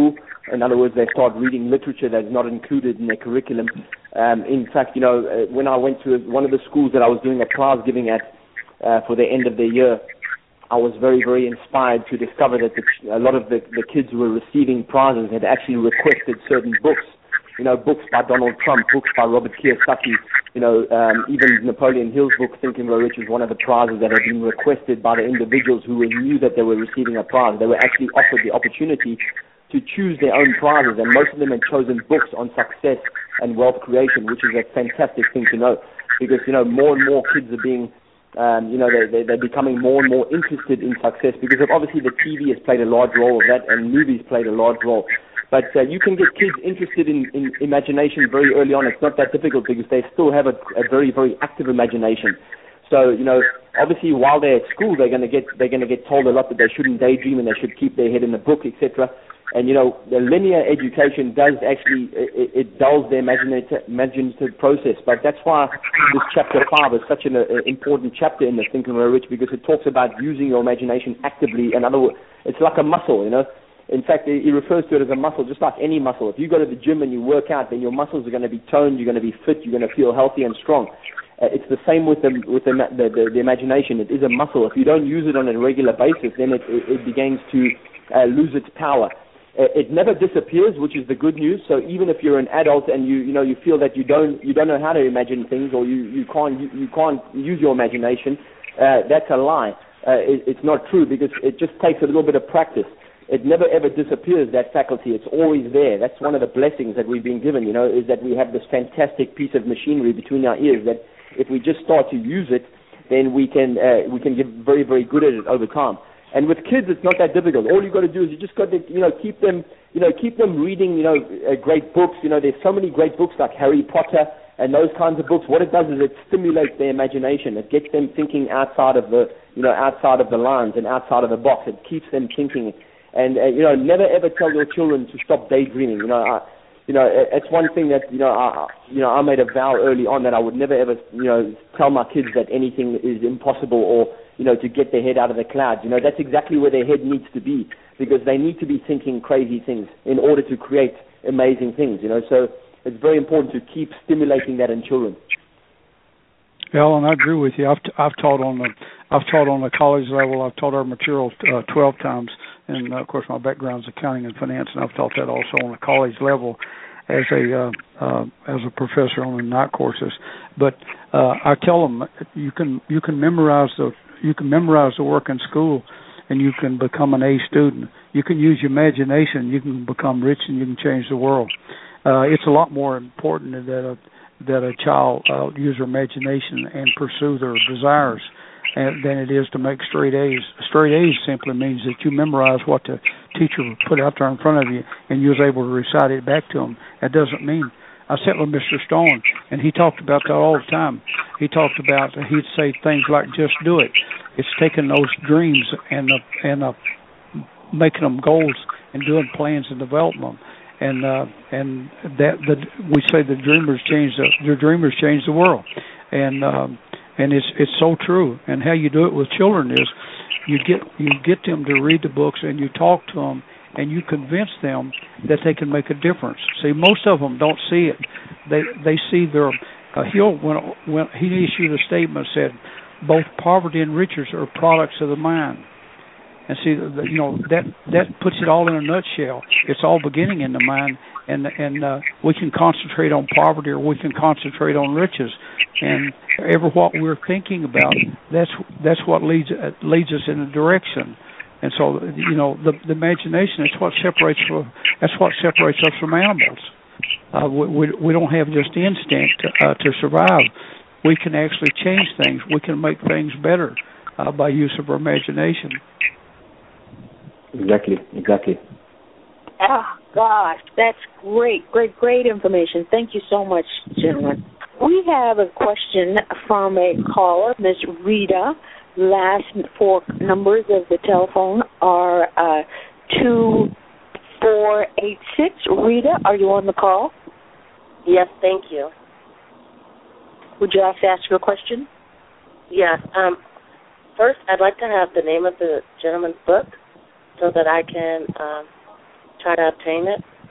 In other words, they start reading literature that's not included in their curriculum. Um, in fact, you know, uh, when I went to one of the schools that I was doing a prize giving at uh, for the end of the year, I was very, very inspired to discover that the, a lot of the, the kids who were receiving prizes had actually requested certain books. You know, books by Donald Trump, books by Robert Kiyosaki, you know, um, even Napoleon Hill's book, Think and Grow Rich, is one of the prizes that had been requested by the individuals who knew that they were receiving a prize. They were actually offered the opportunity to choose their own prizes, and most of them had chosen books on success and wealth creation, which is a fantastic thing to know, because, you know, more and more kids are being, um, you know, they, they, they're becoming more and more interested in success, because of obviously the T V has played a large role of that, and movies played a large role. But uh, you can get kids interested in, in imagination very early on. It's not that difficult because they still have a, a very, very active imagination. So, you know, obviously while they're at school, they're going to get they're going to get told a lot that they shouldn't daydream and they should keep their head in the book, et cetera. And, you know, the linear education does actually, it, it dulls their imaginative, imaginative process. But that's why this chapter five is such an uh, important chapter in the Think and Grow Rich, because it talks about using your imagination actively. In other words, it's like a muscle, you know. In fact, he refers to it as a muscle, just like any muscle. If you go to the gym and you work out, then your muscles are going to be toned, you're going to be fit, you're going to feel healthy and strong. Uh, it's the same with the with the, the, the, the imagination. It is a muscle. If you don't use it on a regular basis, then it, it, it begins to uh, lose its power. Uh, it never disappears, which is the good news. So even if you're an adult and you you know you feel that you don't you don't know how to imagine things, or you you can't you, you can't use your imagination, uh, that's a lie. Uh, it, it's not true, because it just takes a little bit of practice. It never ever disappears, that faculty. It's always there. That's one of the blessings that we've been given, you know, is that we have this fantastic piece of machinery between our ears that if we just start to use it, then we can uh, we can get very, very good at it over time. And with kids, it's not that difficult. All you've got to do is you just got to, you know, keep them, you know, keep them reading, you know, uh, great books. You know, there's so many great books like Harry Potter and those kinds of books. What it does is it stimulates their imagination. It gets them thinking outside of the, you know, outside of the lines and outside of the box. It keeps them thinking. And, uh, you know, never ever tell your children to stop daydreaming. You know, I, you know, it's one thing that, you know, I, you know, I made a vow early on that I would never ever, you know, tell my kids that anything is impossible, or, you know, to get their head out of the clouds. You know, that's exactly where their head needs to be, because they need to be thinking crazy things in order to create amazing things, you know. So it's very important to keep stimulating that in children. Alan, I agree with you. I've, t- I've taught on the I've taught on the college level. I've taught our material uh, twelve times, and uh, of course my background is accounting and finance, and I've taught that also on the college level as a uh, uh, as a professor on the night courses. But uh, I tell them you can you can memorize the you can memorize the work in school, and you can become an A student. You can use your imagination. You can become rich, and you can change the world. Uh, it's a lot more important that a that a child uh, use their imagination and pursue their desires and, than it is to make straight A's. Straight A's simply means that you memorize what the teacher put out there in front of you and you was able to recite it back to them. That doesn't mean... I sat with Mister Stone, and he talked about that all the time. He talked about, he'd say things like, just do it. It's taking those dreams and uh, and uh, making them goals and doing plans and developing them. And uh, and that the we say the dreamers change the, the dreamers change the world, and um, and it's it's so true. And how you do it with children is you get you get them to read the books, and you talk to them, and you convince them that they can make a difference. See, most of them don't see it. They they see their uh, Hill when when he issued a statement said both poverty and riches are products of the mind. And see, you know, that that puts it all in a nutshell. It's all beginning in the mind, and and uh, we can concentrate on poverty or we can concentrate on riches, and ever what we're thinking about, that's that's what leads uh, leads us in a direction. And so, you know, the, the imagination is what separates that's what separates us from animals. Uh, we, we we don't have just instinct uh, to survive. We can actually change things. We can make things better uh, by use of our imagination. Exactly, exactly. Oh, gosh, that's great, great, great information. Thank you so much, gentlemen. We have a question from a caller, Miss Rita. Last four numbers of the telephone are uh, two four eight six. Rita, are you on the call? Yes, thank you. Would you like to ask your question? Yes. Um, first, I'd like to have the name of the gentleman's book, so that I can um, try to obtain it.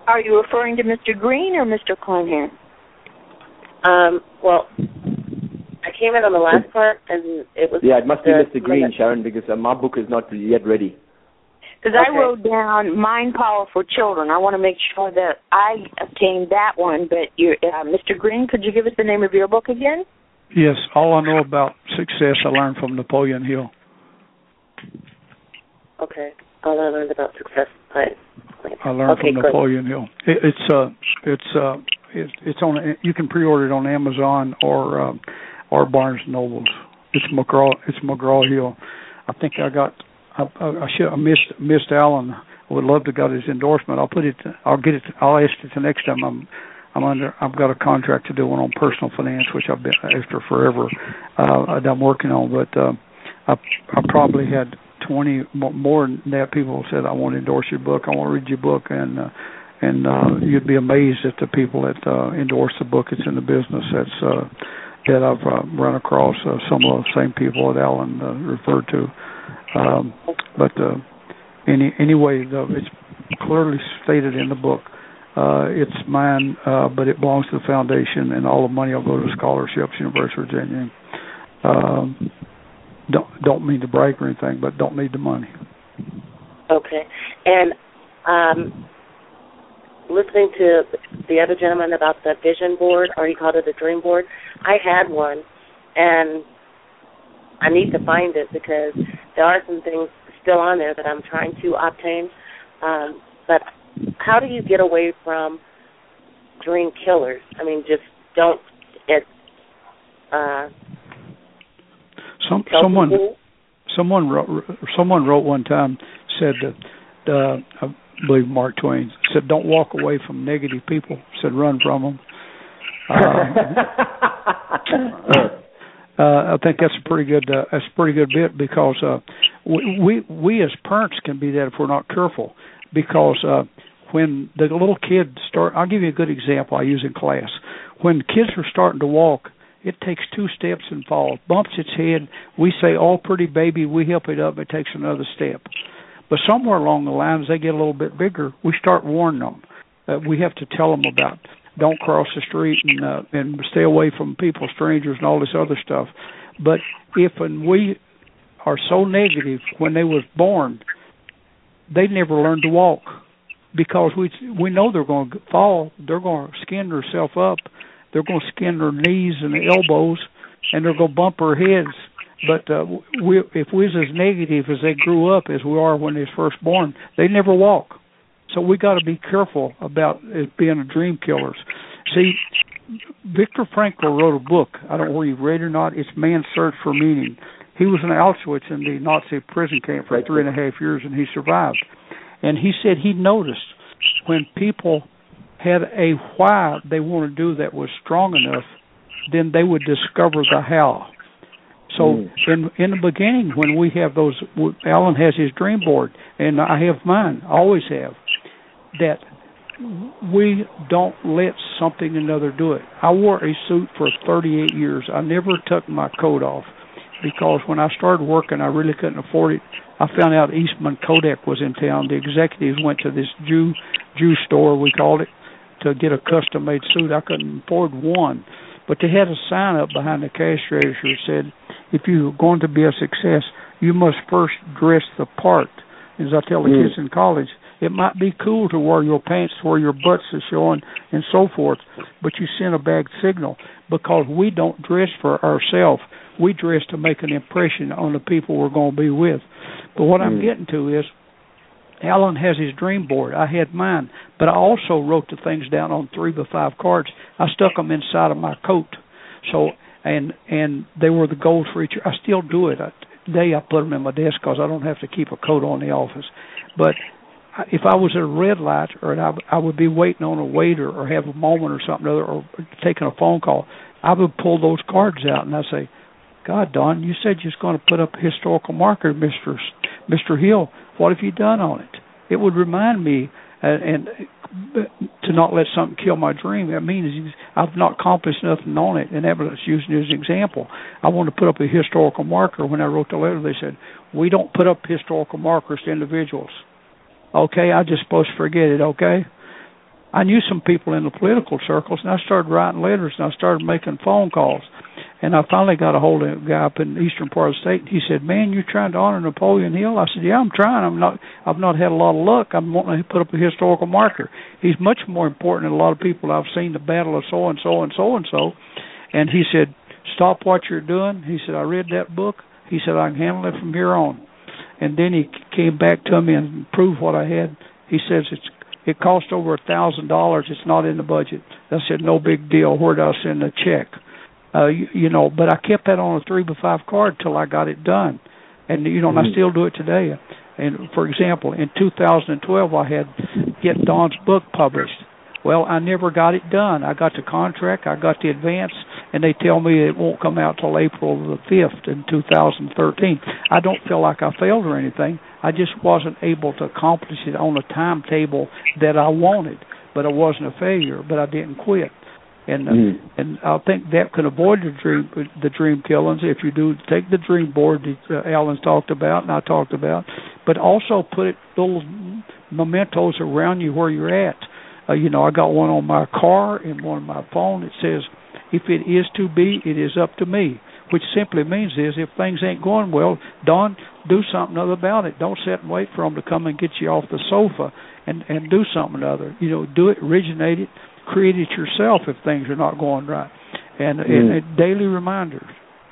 Are you referring to Mister Green or Mister Clunhair? Um, well, I came in on the last part, and it was... Yeah, it must be the, Mister Green, Sharon, because uh, my book is not yet ready. Because okay. I wrote down Mind Power for Children. I want to make sure that I obtained that one. But you, uh, Mister Green, could you give us the name of your book again? Yes, all I know about success I learned from Napoleon Hill. Okay, all I learned about success. Right. I learned okay, from good. Napoleon Hill. It, it's uh, it's uh, it, it's on. You can pre-order it on Amazon or uh, or Barnes and Nobles. It's McGraw. It's McGraw Hill. I think I got. I, I should. I missed missed Alan. I would love to got his endorsement. I'll put it. I'll get it. I'll ask it the next time I'm. I'm under. I've got a contract to do one on personal finance, which I've been after forever. Uh, that I'm working on, but uh, I I probably had twenty more than that. People said, I want to endorse your book. I want to read your book, and uh, and uh, you'd be amazed at the people that uh, endorse the book. It's in the business. That's uh, that I've uh, run across. Uh, some of the same people that Alan uh, referred to. Um, but uh, any anyway, the, it's clearly stated in the book. Uh, it's mine, uh, but it belongs to the foundation, and all the money will go to scholarships, University of Virginia. Um, don't don't mean to brag or anything, but don't need the money. Okay, and um, listening to the other gentleman about the vision board, or he called it a dream board. I had one, and I need to find it because there are some things still on there that I'm trying to obtain. Um, but how do you get away from dream killers? I mean, just don't it. Uh, Some someone someone wrote someone wrote one time said that uh, I believe Mark Twain said, "Don't walk away from negative people." Said, "Run from them." Uh, Uh, I think that's a pretty good. Uh, that's a pretty good bit because uh, we, we we as parents can be that if we're not careful. Because uh, when the little kids start, I'll give you a good example I use in class. When kids are starting to walk, it takes two steps and falls, bumps its head. We say, "Oh, pretty baby," we help it up. It takes another step. But somewhere along the lines, they get a little bit bigger. We start warning them. Uh, we have to tell them about. Don't cross the street and uh, and stay away from people, strangers, and all this other stuff. But if and we are so negative when they was born, they never learned to walk because we we know they're going to fall. They're going to skin themselves up. They're going to skin their knees and their elbows, and they're going to bump their heads. But uh, we, if we was as negative as they grew up as we are when they was first born, they never walk. So we got to be careful about it being a dream killers. See, Viktor Frankl wrote a book. I don't know whether you've read it or not. It's Man's Search for Meaning. He was in Auschwitz in the Nazi prison camp for three and a half years, and he survived. And he said he noticed when people had a why they want to do that was strong enough, then they would discover the how. So mm. in in the beginning, when we have those, Alan has his dream board, and I have mine, I always have, that we don't let something or another do it. I wore a suit for thirty-eight years. I never took my coat off because when I started working, I really couldn't afford it. I found out Eastman Kodak was in town. The executives went to this Jew Jew store, we called it, to get a custom-made suit. I couldn't afford one. But they had a sign up behind the cash register that said, if you're going to be a success, you must first dress the part. As I tell the mm. kids in college, it might be cool to wear your pants where your butts are showing and so forth, but you send a bad signal because we don't dress for ourselves. We dress to make an impression on the people we're going to be with. But what mm. I'm getting to is, Alan has his dream board. I had mine, but I also wrote the things down on three by five cards. I stuck them inside of my coat, so and and they were the goals for each. I still do it. I, today I put them in my desk because I don't have to keep a coat on the office. But if I was at a red light, or I, I would be waiting on a waiter, or have a moment or something, or, or taking a phone call, I would pull those cards out and I say, "God, Don, you said you was going to put up a historical marker, Mister Mister Hill. What have you done on it?" It would remind me, uh, and uh, to not let something kill my dream. That means I've not accomplished nothing on it, and that was using it as an example. I wanted to put up a historical marker. When I wrote the letter, they said, "We don't put up historical markers to individuals." Okay, I'm just supposed to forget it, okay? I knew some people in the political circles, and I started writing letters, and I started making phone calls. And I finally got a hold of a guy up in the eastern part of the state. He said, "Man, you're trying to honor Napoleon Hill?" I said, "Yeah, I'm trying. I'm not. I've not had a lot of luck. I'm wanting to put up a historical marker. He's much more important than a lot of people I've seen. The battle of so and so and so and so." And he said, "Stop what you're doing." He said, "I read that book." He said, "I can handle it from here on." And then he came back to me and proved what I had. He says, "It's it cost over a thousand dollars. It's not in the budget." I said, "No big deal. Where do I send the check?" Uh, you, you know, but I kept that on a three by five card till I got it done, and you know, mm-hmm. and I still do it today. And for example, in two thousand twelve, I had get Don's book published. Well, I never got it done. I got the contract, I got the advance, and they tell me it won't come out till April the fifth in two thousand thirteen. I don't feel like I failed or anything. I just wasn't able to accomplish it on the timetable that I wanted, but it wasn't a failure. But I didn't quit. And uh, mm. and I think that could avoid the dream the dream killings if you do take the dream board that uh, Alan's talked about and I talked about, but also put it, little mementos around you where you're at. Uh, you know, I got one on my car and one on my phone that says, "If it is to be, it is up to me," which simply means is if things ain't going well, Don, do something other about it. Don't sit and wait for them to come and get you off the sofa and, and do something other. You know, do it, originate it. Create it yourself if things are not going right, and, mm. and, and daily reminders.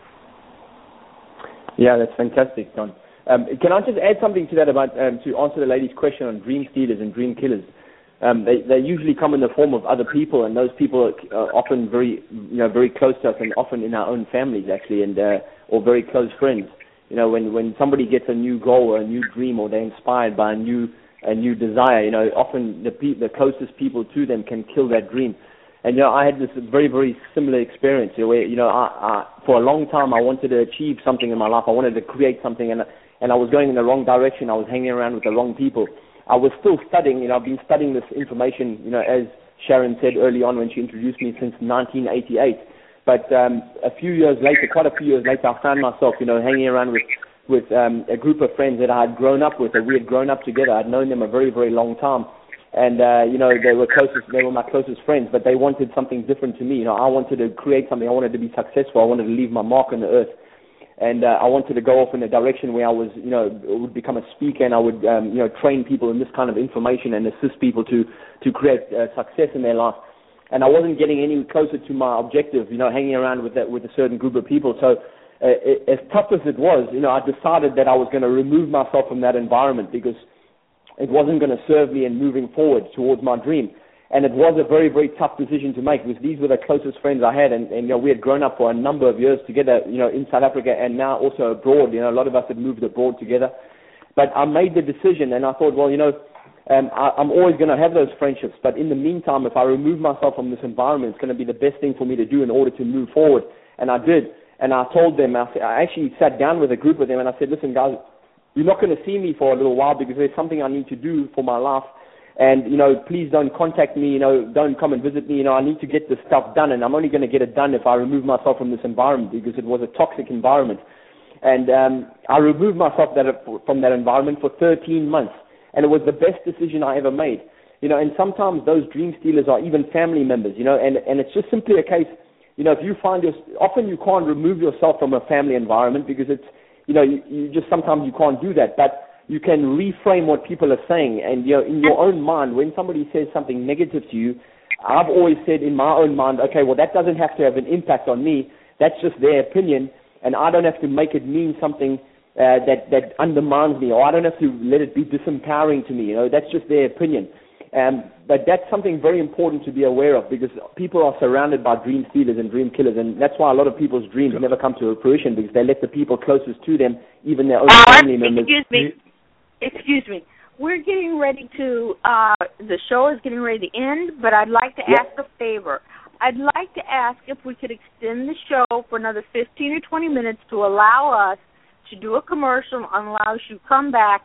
Yeah, that's fantastic, Don. Um, can I just add something to that about um, to answer the lady's question on dream stealers and dream killers? Um, they they usually come in the form of other people, and those people are often very you know very close to us, and often in our own families actually, and uh, or very close friends. You know, when when somebody gets a new goal or a new dream, or they're inspired by a new a new desire, you know, often the pe- the closest people to them can kill that dream. And, you know, I had this very, very similar experience, you know, where, you know, I, I, for a long time I wanted to achieve something in my life. I wanted to create something, and and I was going in the wrong direction. I was hanging around with the wrong people. I was still studying, you know, I've been studying this information, you know, as Sharon said early on when she introduced me, since nineteen eighty-eight. But um, a few years later, quite a few years later, I found myself, you know, hanging around with with um, a group of friends that I had grown up with, and we had grown up together. I'd known them a very, very long time. And, uh, you know, they were closest, they were my closest friends, but they wanted something different to me. You know, I wanted to create something. I wanted to be successful. I wanted to leave my mark on the earth. And uh, I wanted to go off in a direction where I was, you know, would become a speaker, and I would, um, you know, train people in this kind of information and assist people to, to create uh, success in their life. And I wasn't getting any closer to my objective, you know, hanging around with that, with a certain group of people. So, Uh, it, as tough as it was, you know, I decided that I was going to remove myself from that environment because it wasn't going to serve me in moving forward towards my dream. And it was a very, very tough decision to make because these were the closest friends I had, and, and you know, we had grown up for a number of years together, you know, in South Africa and now also abroad. You know, a lot of us had moved abroad together. But I made the decision, and I thought, well, you know, um, I, I'm always going to have those friendships. But in the meantime, if I remove myself from this environment, it's going to be the best thing for me to do in order to move forward. And I did. And I told them, I, I actually sat down with a group of them, and I said, "Listen, guys, you're not going to see me for a little while because there's something I need to do for my life. And, you know, please don't contact me, you know, don't come and visit me. You know, I need to get this stuff done, and I'm only going to get it done if I remove myself from this environment because it was a toxic environment." And um, I removed myself that, from that environment for thirteen months, and it was the best decision I ever made. You know, and sometimes those dream stealers are even family members, you know, and, and it's just simply a case. You know, if you find your, often you can't remove yourself from a family environment because it's, you know, you, you just sometimes you can't do that. But you can reframe what people are saying, and you know, in your own mind, when somebody says something negative to you, I've always said in my own mind, okay, well that doesn't have to have an impact on me. That's just their opinion, and I don't have to make it mean something uh, that that undermines me, or I don't have to let it be disempowering to me. You know, that's just their opinion. Um, but that's something very important to be aware of because people are surrounded by dream stealers and dream killers, and that's why a lot of people's dreams sure. never come to fruition because they let the people closest to them, even their own uh, family members. Excuse me. Excuse me. We're getting ready to, uh, the show is getting ready to end, but I'd like to yep. ask a favor. I'd like to ask if we could extend the show for another fifteen or twenty minutes to allow us to do a commercial and allow us to come back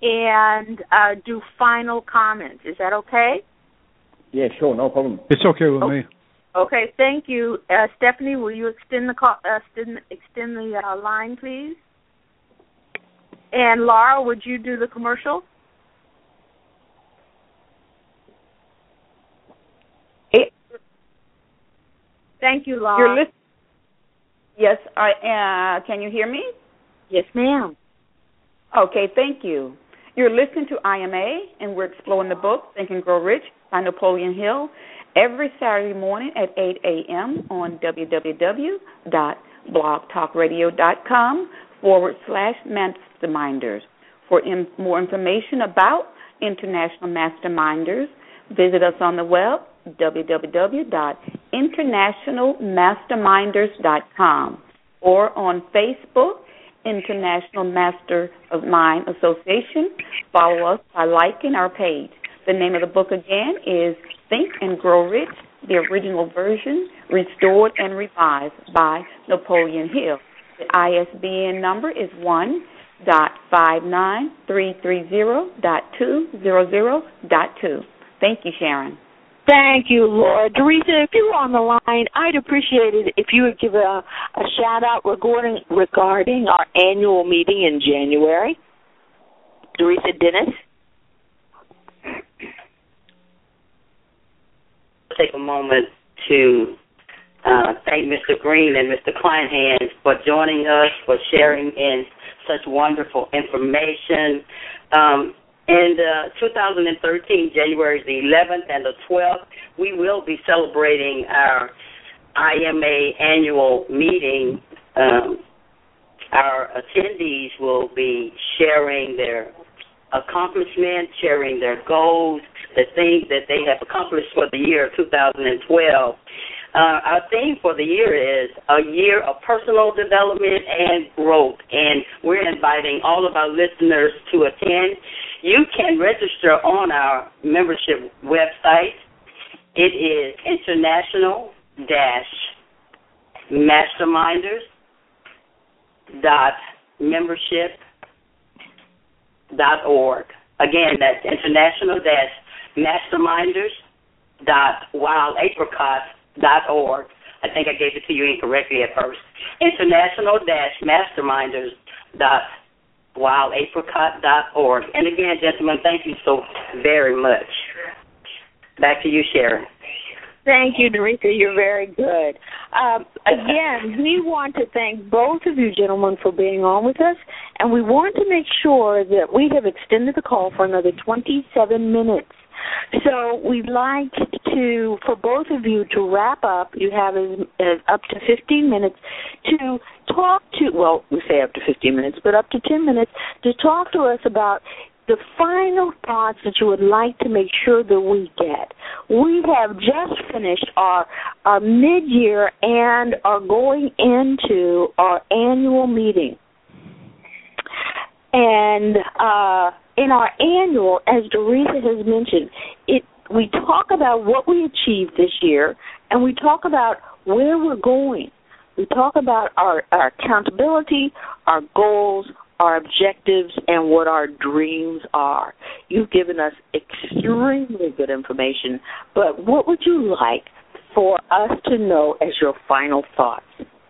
and uh, do final comments. Is that okay? Yeah, sure, no problem. It's okay with oh, me. Okay, thank you. Uh, Stephanie, will you extend the call, uh, extend, extend the uh, line, please? And Laura, would you do the commercial? Thank you, Laura. You're listening. Yes, I uh, can you hear me? Yes, ma'am. Okay, thank you. You're listening to I M A, and we're exploring the book Think and Grow Rich by Napoleon Hill every Saturday morning at eight a.m. on www.blogtalkradio.com forward slash masterminders. For in, more information about International Masterminders, visit us on the web, w w w dot international masterminders dot com, or on Facebook, International Mastermind Association. Follow us by liking our page. The name of the book again is Think and Grow Rich, the original version, restored and revised by Napoleon Hill. The I S B N number is one dot five nine three three zero dot two zero zero dot two. Thank you, Sharon. Thank you, Laura. Teresa, if you were on the line, I'd appreciate it if you would give a, a shout-out regarding, regarding our annual meeting in January. Teresa Dennis. Take a moment to uh, thank Mister Green and Mister Kleinhans for joining us, for sharing in such wonderful information. Um, In uh, two thousand thirteen, January the eleventh and the twelfth, we will be celebrating our I M A annual meeting. Um, our attendees will be sharing their accomplishments, sharing their goals, the things that they have accomplished for the year of two thousand twelve. Uh, our theme for the year is a year of personal development and growth, and we're inviting all of our listeners to attend. You can register on our membership website. It is international dash masterminders dot membership dot org. Again, that's international dash masterminders dot wild apricot dot org. I think I gave it to you incorrectly at first. international dash masterminders dot wild apricot dot org. And again, gentlemen, thank you so very much. Back to you, Sharon. Thank you, Dorita. You're very good. Um, again, we want to thank both of you gentlemen for being on with us, and we want to make sure that we have extended the call for another twenty-seven minutes. So we'd like to, for both of you to wrap up. You have as, as up to fifteen minutes to talk to, well, we say up to fifteen minutes, but up to ten minutes to talk to us about the final thoughts that you would like to make sure that we get. We have just finished our, our mid-year and are going into our annual meeting. And uh, in our annual, as Dorita has mentioned, it we talk about what we achieved this year, and we talk about where we're going. We talk about our, our accountability, our goals, our objectives, and what our dreams are. You've given us extremely good information, but what would you like for us to know as your final thoughts?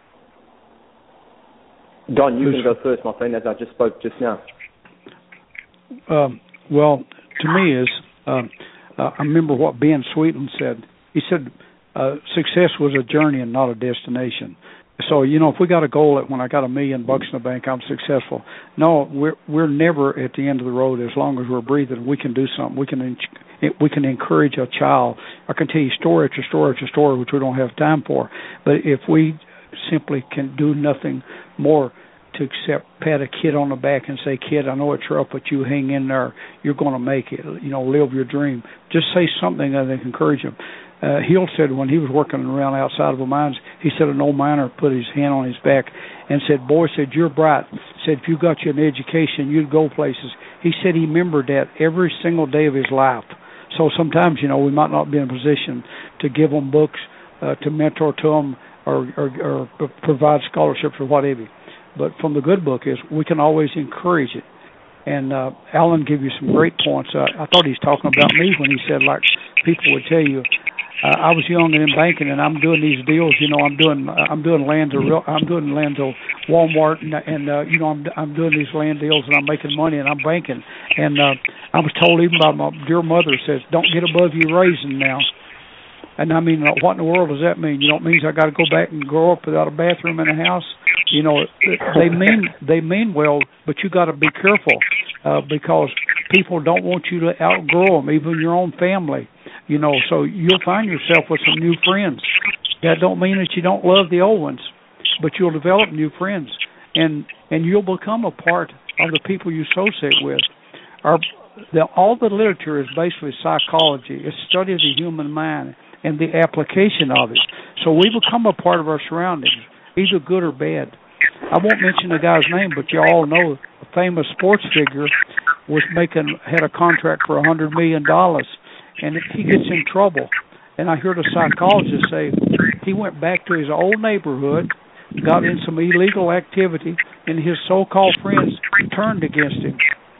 Don, you can go first, my friend, as I just spoke just now. Um, well, to me is, um, uh, I remember what Ben Sweetland said. He said uh, success was a journey and not a destination. So, you know, if we got a goal that when I got a million bucks in the bank, I'm successful. No, we're we're never at the end of the road. As long as we're breathing, we can do something. We can we can encourage a child. I can tell you story after story after story, which we don't have time for. But if we simply can do nothing more to accept, pat a kid on the back and say, kid, I know it's rough, but you hang in there. You're going to make it. You know, live your dream. Just say something that encourage them. Uh, Hill said when he was working around outside of the mines, he said an old miner put his hand on his back and said, boy, said, you're bright. Said, if you got you an education, you'd go places. He said he remembered that every single day of his life. So sometimes, you know, we might not be in a position to give them books, uh, to mentor to them, or, or, or provide scholarships or whatever. But from the good book is we can always encourage it. And uh, Alan gave you some great points. Uh, I thought he was talking about me when he said, like, people would tell you, Uh, I was young and in banking, and I'm doing these deals. You know, I'm doing I'm doing land to real, I'm doing land to Walmart, and, and uh, you know, I'm I'm doing these land deals, and I'm making money, and I'm banking. And uh, I was told even by my dear mother says, don't get above your raising now. And I mean, what in the world does that mean? You know, it means I got to go back and grow up without a bathroom in the house. You know, they mean they mean well, but you got to be careful uh, because people don't want you to outgrow them, even your own family. You know, so you'll find yourself with some new friends. That don't mean that you don't love the old ones, but you'll develop new friends, and and you'll become a part of the people you associate with. Our, the, all the literature is basically psychology. It's study of the human mind and the application of it. So we become a part of our surroundings, either good or bad. I won't mention the guy's name, but you all know a famous sports figure was making had a contract for a hundred million dollars, and he gets in trouble. And I heard a psychologist say he went back to his old neighborhood, got in some illegal activity, and his so-called friends turned against him.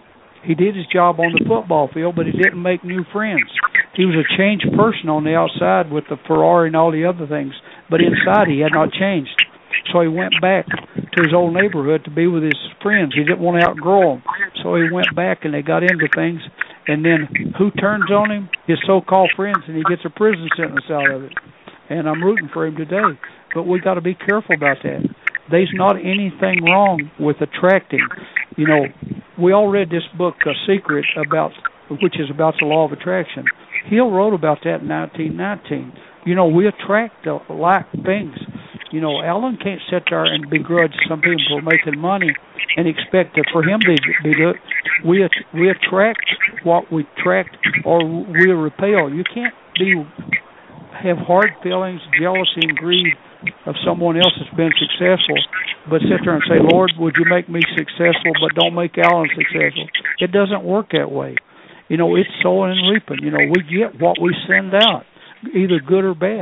He did his job on the football field, but he didn't make new friends. He was a changed person on the outside with the Ferrari and all the other things, but inside he had not changed. So he went back to his old neighborhood to be with his friends. He didn't want to outgrow them. So he went back and they got into things. And then who turns on him? His so-called friends, and he gets a prison sentence out of it. And I'm rooting for him today. But we got to be careful about that. There's not anything wrong with attracting. You know, we all read this book, A Secret, about which is about the law of attraction. Hill wrote about that in nineteen nineteen. You know, we attract the like things. You know, Alan can't sit there and begrudge some people for making money and expect that for him to be good. We we attract what we attract, or we repel. You can't be have hard feelings, jealousy, and greed of someone else that's been successful, but sit there and say, Lord, would you make me successful, but don't make Alan successful. It doesn't work that way. You know, it's sowing and reaping. You know, we get what we send out, either good or bad.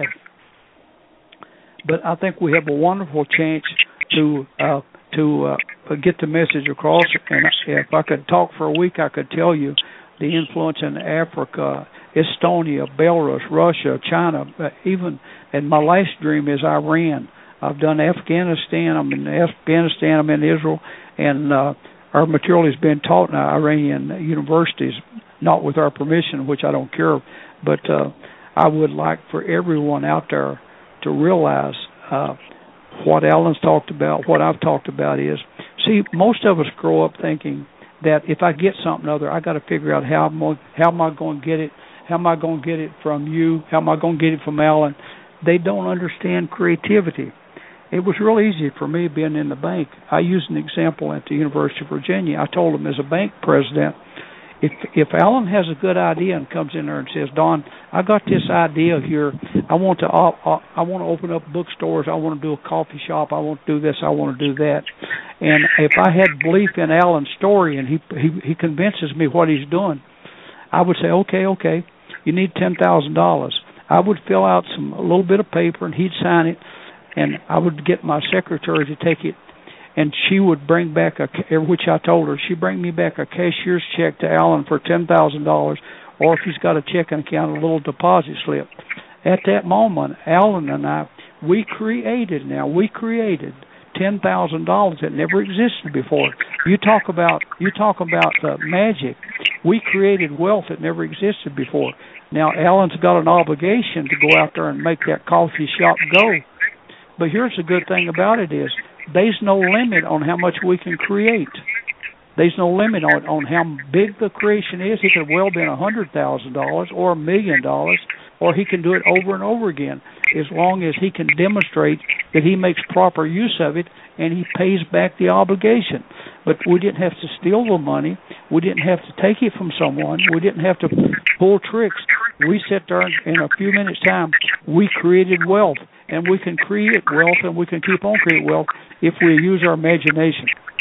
But I think we have a wonderful chance to uh, to uh, get the message across. And if I could talk for a week, I could tell you the influence in Africa, Estonia, Belarus, Russia, China, uh, even, and my last dream is Iran. I've done Afghanistan, I'm in Afghanistan, I'm in Israel, and uh, our material has been taught in Iranian universities, not with our permission, which I don't care, but uh, I would like for everyone out there to realize uh, what Alan's talked about, what I've talked about is, see, most of us grow up thinking that if I get something other, I got to figure out how am I, how am I going to get it, how am I going to get it from you, how am I going to get it from Alan. They don't understand creativity. It was real easy for me being in the bank. I used an example at the University of Virginia. I told them as a bank president, if if Alan has a good idea and comes in there and says, Don, I got this idea here. I want to uh, I want to open up bookstores. I want to do a coffee shop. I want to do this. I want to do that. And if I had belief in Alan's story and he he, he convinces me what he's doing, I would say, okay, okay, you need ten thousand dollars. I would fill out some a little bit of paper and he'd sign it, and I would get my secretary to take it, and she would bring back a, which I told her, she'd bring me back a cashier's check to Alan for ten thousand dollars, or if he's got a checking account, a little deposit slip. At that moment, Alan and I, we created now, we created ten thousand dollars that never existed before. You talk about, you talk about uh, magic. We created wealth that never existed before. Now, Alan's got an obligation to go out there and make that coffee shop go. But here's the good thing about it is, there's no limit on how much we can create. There's no limit on, on how big the creation is. It could well be one hundred thousand dollars or a million dollars, or he can do it over and over again, as long as he can demonstrate that he makes proper use of it and he pays back the obligation. But we didn't have to steal the money. We didn't have to take it from someone. We didn't have to pull tricks. We sat there and in a few minutes' time, we created wealth. And we can create wealth, and we can keep on creating wealth if we use our imagination.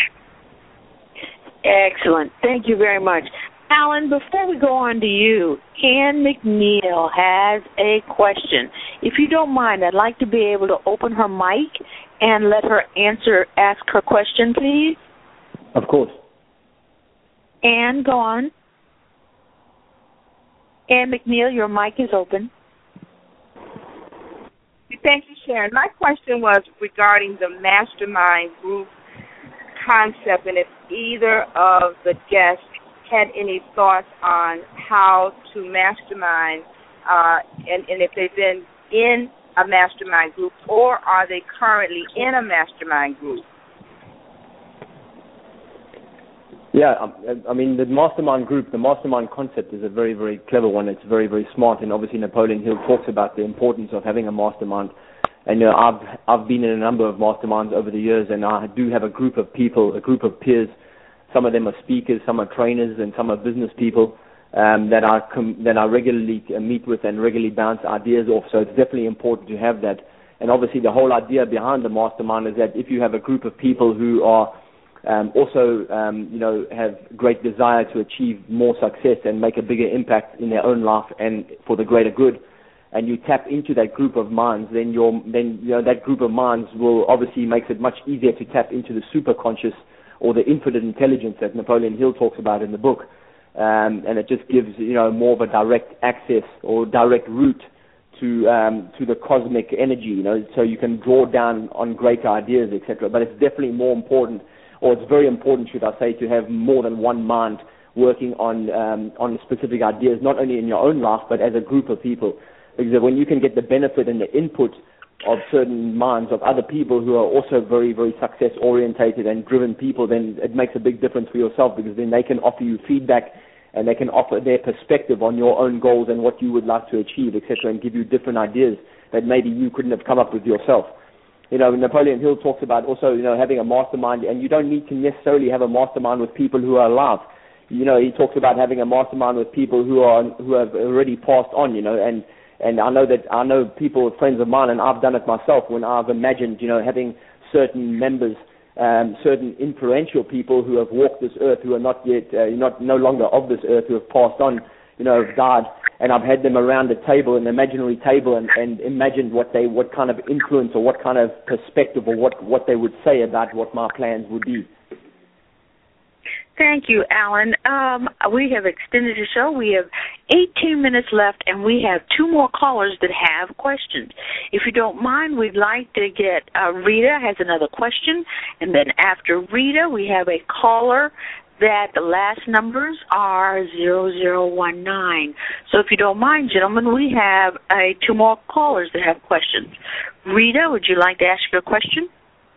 Excellent. Thank you very much. Alan, before we go on to you, Ann McNeil has a question. If you don't mind, I'd like to be able to open her mic and let her answer, ask her question, please. Of course. Ann, go on. Ann McNeil, your mic is open. Thank you, Sharon. My question was regarding the mastermind group concept, and if either of the guests had any thoughts on how to mastermind uh, and, and if they've been in a mastermind group, or are they currently in a mastermind group? Yeah, I mean, the mastermind group, the mastermind concept is a very, very clever one. It's very, very smart, and obviously Napoleon Hill talks about the importance of having a mastermind. And you know, I've I've been in a number of masterminds over the years, and I do have a group of people, a group of peers. Some of them are speakers, some are trainers, and some are business people um, that I com- that I regularly meet with and regularly bounce ideas off. So it's definitely important to have that. And obviously, the whole idea behind the mastermind is that if you have a group of people who are Um, also, um, you know, have great desire to achieve more success and make a bigger impact in their own life and for the greater good, and you tap into that group of minds, then your then you know that group of minds will obviously makes it much easier to tap into the superconscious or the infinite intelligence that Napoleon Hill talks about in the book, um, and it just gives you know more of a direct access or direct route to um, to the cosmic energy, you know, so you can draw down on great ideas, et cetera. But it's definitely more important. Or it's very important, should I say, to have more than one mind working on um, on specific ideas, not only in your own life, but as a group of people. Because when you can get the benefit and the input of certain minds of other people who are also very, very success-orientated and driven people, then it makes a big difference for yourself, because then they can offer you feedback and they can offer their perspective on your own goals and what you would like to achieve, et cetera, and give you different ideas that maybe you couldn't have come up with yourself. You know, Napoleon Hill talks about also, you know, having a mastermind, and you don't need to necessarily have a mastermind with people who are alive. You know, he talks about having a mastermind with people who are who have already passed on. You know, and and I know that I know people, friends of mine, and I've done it myself when I've imagined, you know, having certain members, um, certain influential people who have walked this earth, who are not yet, uh, not no longer of this earth, who have passed on, you know, have died. And I've had them around a table, an imaginary table, and, and imagined what they, what kind of influence or what kind of perspective or what, what they would say about what my plans would be. Thank you, Alan. Um, we have extended the show. We have eighteen minutes left, and we have two more callers that have questions. If you don't mind, we'd like to get uh, Rita has another question, and then after Rita, we have a caller that the last numbers are zero zero one nine. So if you don't mind, gentlemen, we have uh, two more callers that have questions. Rita, would you like to ask your question?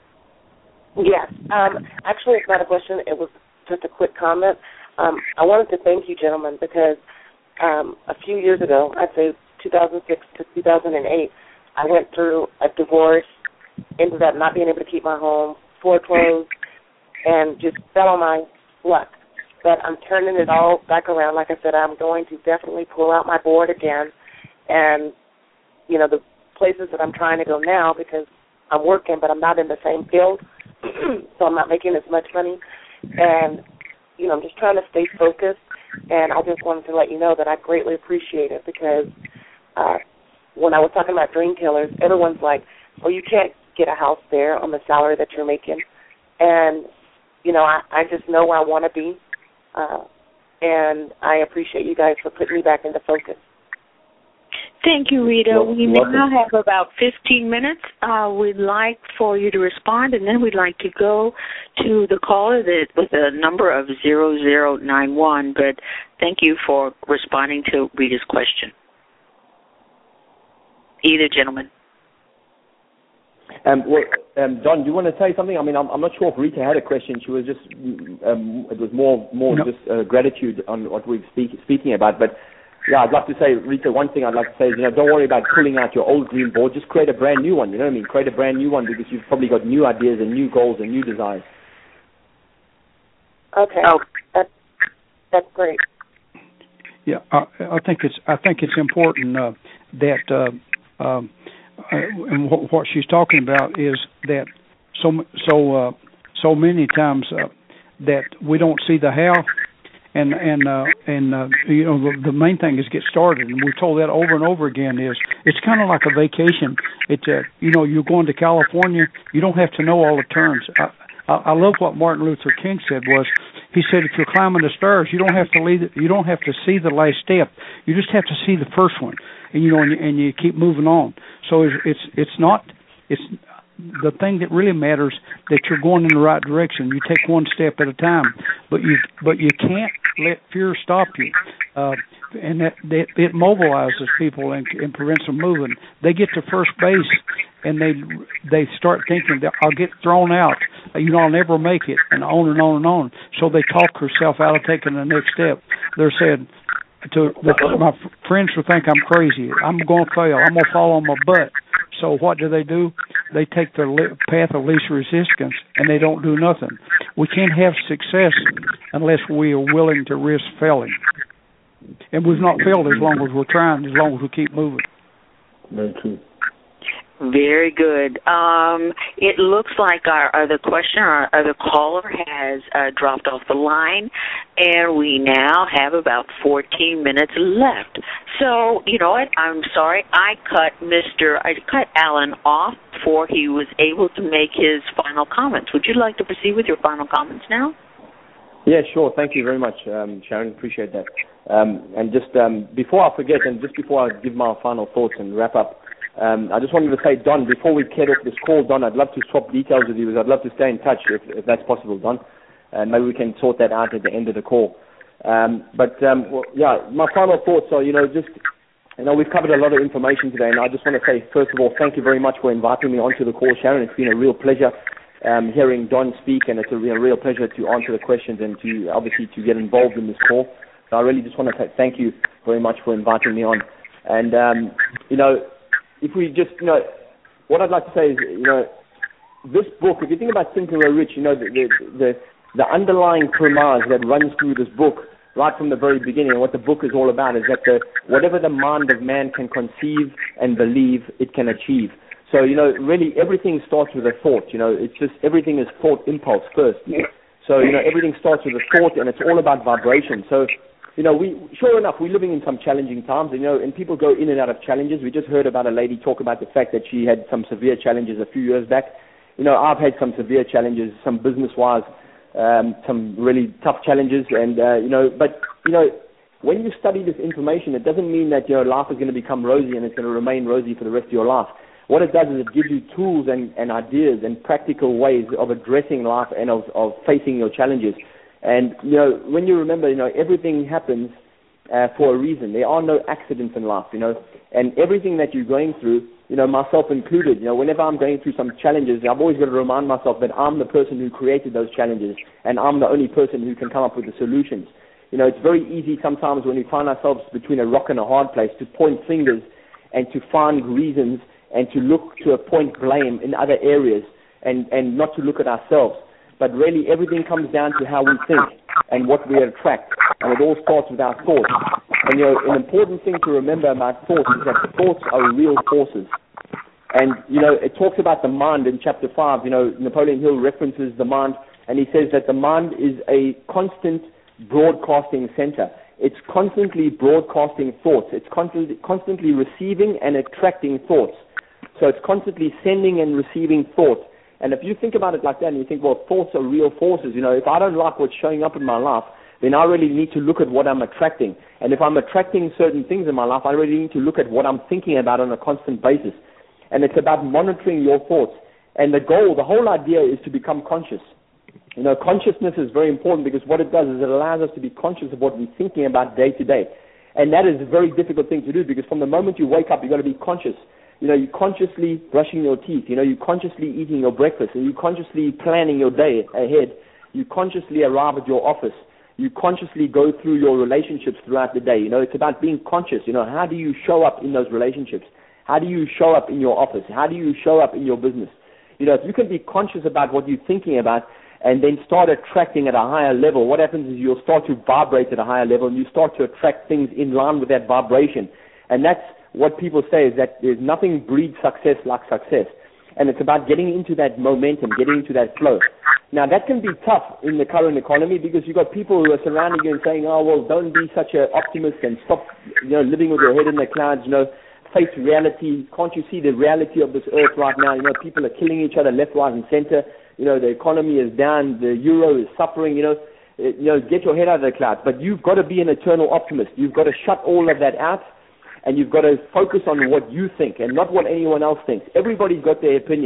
Yes. Um, actually, it's not a question. It was just a quick comment. Um, I wanted to thank you, gentlemen, because um, a few years ago, I'd say two thousand six to two thousand eight, I went through a divorce, ended up not being able to keep my home, foreclosed, and just fell on my luck. But I'm turning it all back around. Like I said, I'm going to definitely pull out my board again, and you know the places that I'm trying to go now, because I'm working but I'm not in the same field, so I'm not making as much money, and you know I'm just trying to stay focused. And I just wanted to let you know that I greatly appreciate it, because uh, when I was talking about dream killers, everyone's like, "Oh, you can't get a house there on the salary that you're making," and You know, I, I just know where I want to be, uh, and I appreciate you guys for putting me back into focus. Thank you, Rita. Well, we now have about fifteen minutes. Uh, we'd like for you to respond, and then we'd like to go to the caller that, with a number of zero zero nine one. But thank you for responding to Rita's question. Either gentleman. Um, well, um, Don, do you want to say something? I mean, I'm, I'm not sure if Rita had a question. She was just, um, it was more more no. just uh, gratitude on what we're speak, speaking about. But, yeah, I'd like to say, Rita, one thing I'd like to say is, you know, don't worry about pulling out your old dream board. Just create a brand new one, you know what I mean? Create a brand new one, because you've probably got new ideas and new goals and new desires. Okay. Oh. That's, that's great. Yeah, I, I think it's I think it's important uh, that uh, um, Uh, and wh- what she's talking about is that so so uh, so many times uh, that we don't see the how, and and uh, and uh, you know the, the main thing is get started, and we're told that over and over again. Is it's kind of like a vacation. It's uh, you know you're going to California, you don't have to know all the terms. I, I, I love what Martin Luther King said was. He said, if you're climbing the stairs, you don't have to lead, you don't have to see the last step. You just have to see the first one, and you know, and you, and you keep moving on. So it's, it's it's not it's the thing that really matters that you're going in the right direction. You take one step at a time, but you but you can't let fear stop you. Uh, and that, that it mobilizes people and, and prevents them moving. They get to first base, and they they start thinking that I'll get thrown out. You know, I'll never make it, and on and on and on. So they talk herself out of taking the next step. They're saying to my friends will think I'm crazy. I'm going to fail. I'm going to fall on my butt. So what do they do? They take the path of least resistance, and they don't do nothing. We can't have success unless we are willing to risk failing. And we've not failed as long as we're trying, as long as we keep moving. Very true. Very good. Um, it looks like our other question, our other caller has uh, dropped off the line, and we now have about fourteen minutes left. So, you know what? I'm sorry. I cut Mister I cut Alan off before he was able to make his final comments. Would you like to proceed with your final comments now? Yeah, sure. Thank you very much, um, Sharon. Appreciate that. Um, and just um, before I forget, and just before I give my final thoughts and wrap up, Um, I just wanted to say, Don, before we get off this call, Don, I'd love to swap details with you. I'd love to stay in touch if, if that's possible, Don. And maybe we can sort that out at the end of the call. Um, but, um, well, yeah, my final thoughts are, you know, just, you know, we've covered a lot of information today, and I just want to say, first of all, thank you very much for inviting me onto the call, Sharon. It's been a real pleasure um, hearing Don speak, and it's a real, real pleasure to answer the questions and to, obviously, to get involved in this call. So I really just want to say thank you very much for inviting me on. And, um, you know, if we just, you know, what I'd like to say is, you know, this book, if you think about Think and Grow Rich, you know, the, the, the, the underlying premise that runs through this book right from the very beginning, and what the book is all about is that the, whatever the mind of man can conceive and believe, it can achieve. So, you know, really everything starts with a thought, you know, it's just everything is thought impulse first. So, you know, everything starts with a thought, and it's all about vibration. So, you know, we sure enough, we're living in some challenging times, you know, and people go in and out of challenges. We just heard about a lady talk about the fact that she had some severe challenges a few years back. You know, I've had some severe challenges, some business-wise, um, some really tough challenges, and, uh, you know, but, you know, when you study this information, it doesn't mean that, you know, life is going to become rosy and it's going to remain rosy for the rest of your life. What it does is it gives you tools and, and ideas and practical ways of addressing life and of, of facing your challenges. And, you know, when you remember, you know, everything happens uh, for a reason. There are no accidents in life, you know, and everything that you're going through, you know, myself included, you know, whenever I'm going through some challenges, I've always got to remind myself that I'm the person who created those challenges, and I'm the only person who can come up with the solutions. You know, it's very easy sometimes when we find ourselves between a rock and a hard place to point fingers and to find reasons and to look to a point blame in other areas and, and not to look at ourselves. But really, everything comes down to how we think and what we attract, and it all starts with our thoughts. And, you know, an important thing to remember about thoughts is that thoughts are real forces. And, you know, it talks about the mind in chapter five. You know, Napoleon Hill references the mind, and he says that the mind is a constant broadcasting center. It's constantly broadcasting thoughts. It's constantly, constantly receiving and attracting thoughts. So it's constantly sending and receiving thoughts. And if you think about it like that and you think, well, thoughts are real forces, you know, if I don't like what's showing up in my life, then I really need to look at what I'm attracting. And if I'm attracting certain things in my life, I really need to look at what I'm thinking about on a constant basis. And it's about monitoring your thoughts. And the goal, the whole idea is to become conscious. You know, consciousness is very important because what it does is it allows us to be conscious of what we're thinking about day to day. And that is a very difficult thing to do because from the moment you wake up, you've got to be conscious. You know, you're consciously brushing your teeth. You know, you're consciously eating your breakfast. And you're consciously planning your day ahead. You consciously arrive at your office. You consciously go through your relationships throughout the day. You know, it's about being conscious. You know, how do you show up in those relationships? How do you show up in your office? How do you show up in your business? You know, if you can be conscious about what you're thinking about and then start attracting at a higher level, what happens is you'll start to vibrate at a higher level and you start to attract things in line with that vibration. And that's what people say is that there's nothing breeds success like success. And it's about getting into that momentum, getting into that flow. Now, that can be tough in the current economy because you've got people who are surrounding you and saying, oh, well, don't be such an optimist and stop, you know, living with your head in the clouds, you know, face reality. Can't you see the reality of this earth right now? You know, people are killing each other left, right, and center. You know, the economy is down. The euro is suffering, you know. You know, get your head out of the clouds. But you've got to be an eternal optimist. You've got to shut all of that out. And you've got to focus on what you think and not what anyone else thinks. Everybody's got their opinion.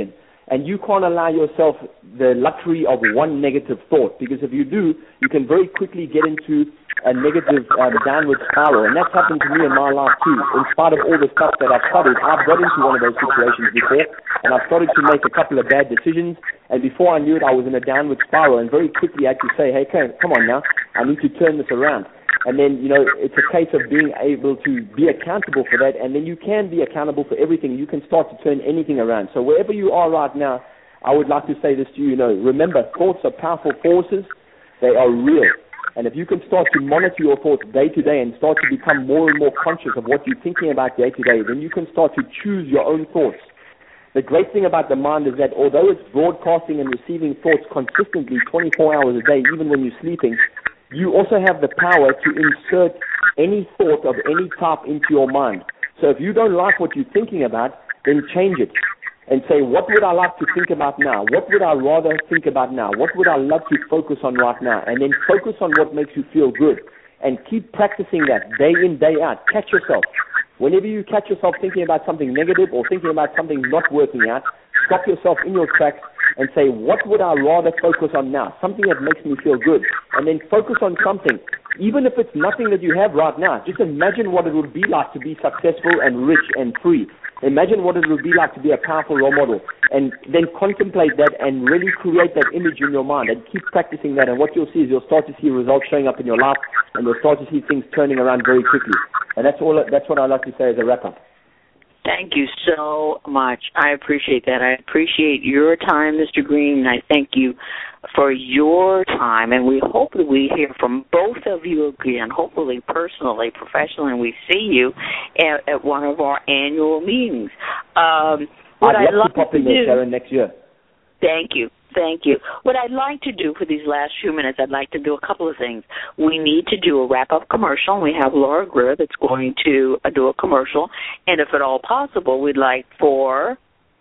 And you can't allow yourself the luxury of one negative thought, because if you do, you can very quickly get into a negative um, downward spiral. And that's happened to me in my life too. In spite of all the stuff that I've studied, I've got into one of those situations before, and I've started to make a couple of bad decisions, and before I knew it, I was in a downward spiral, and very quickly I had to say, hey, come on now, I need to turn this around. And then, you know, it's a case of being able to be accountable for that, and then you can be accountable for everything. You can start to turn anything around. So wherever you are right now, I would like to say this to you, you know, remember, thoughts are powerful forces. They are real. And if you can start to monitor your thoughts day to day and start to become more and more conscious of what you're thinking about day to day, then you can start to choose your own thoughts. The great thing about the mind is that although it's broadcasting and receiving thoughts consistently twenty-four hours a day, even when you're sleeping, you also have the power to insert any thought of any type into your mind. So if you don't like what you're thinking about, then change it and say, what would I like to think about now? What would I rather think about now? What would I love to focus on right now? And then focus on what makes you feel good. And keep practicing that day in, day out. Catch yourself. Whenever you catch yourself thinking about something negative or thinking about something not working out, stop yourself in your tracks and say, what would I rather focus on now? Something that makes me feel good. And then focus on something. Even if it's nothing that you have right now, just imagine what it would be like to be successful and rich and free. Imagine what it would be like to be a powerful role model. And then contemplate that and really create that image in your mind and keep practicing that. And what you'll see is you'll start to see results showing up in your life, and you'll start to see things turning around very quickly. And that's all. That's what I'd like to say as a wrap-up. Thank you so much. I appreciate that. I appreciate your time, Mister Green, and I thank you for your time. And we hope that we hear from both of you again, hopefully personally, professionally, and we see you at, at one of our annual meetings. Um, what I'd I'd love like to pop in there, Sharon, next year. Thank you. Thank you. What I'd like to do for these last few minutes, I'd like to do a couple of things. We need to do a wrap-up commercial, and we have Laura Greer that's going to uh, do a commercial. And if at all possible, we'd like for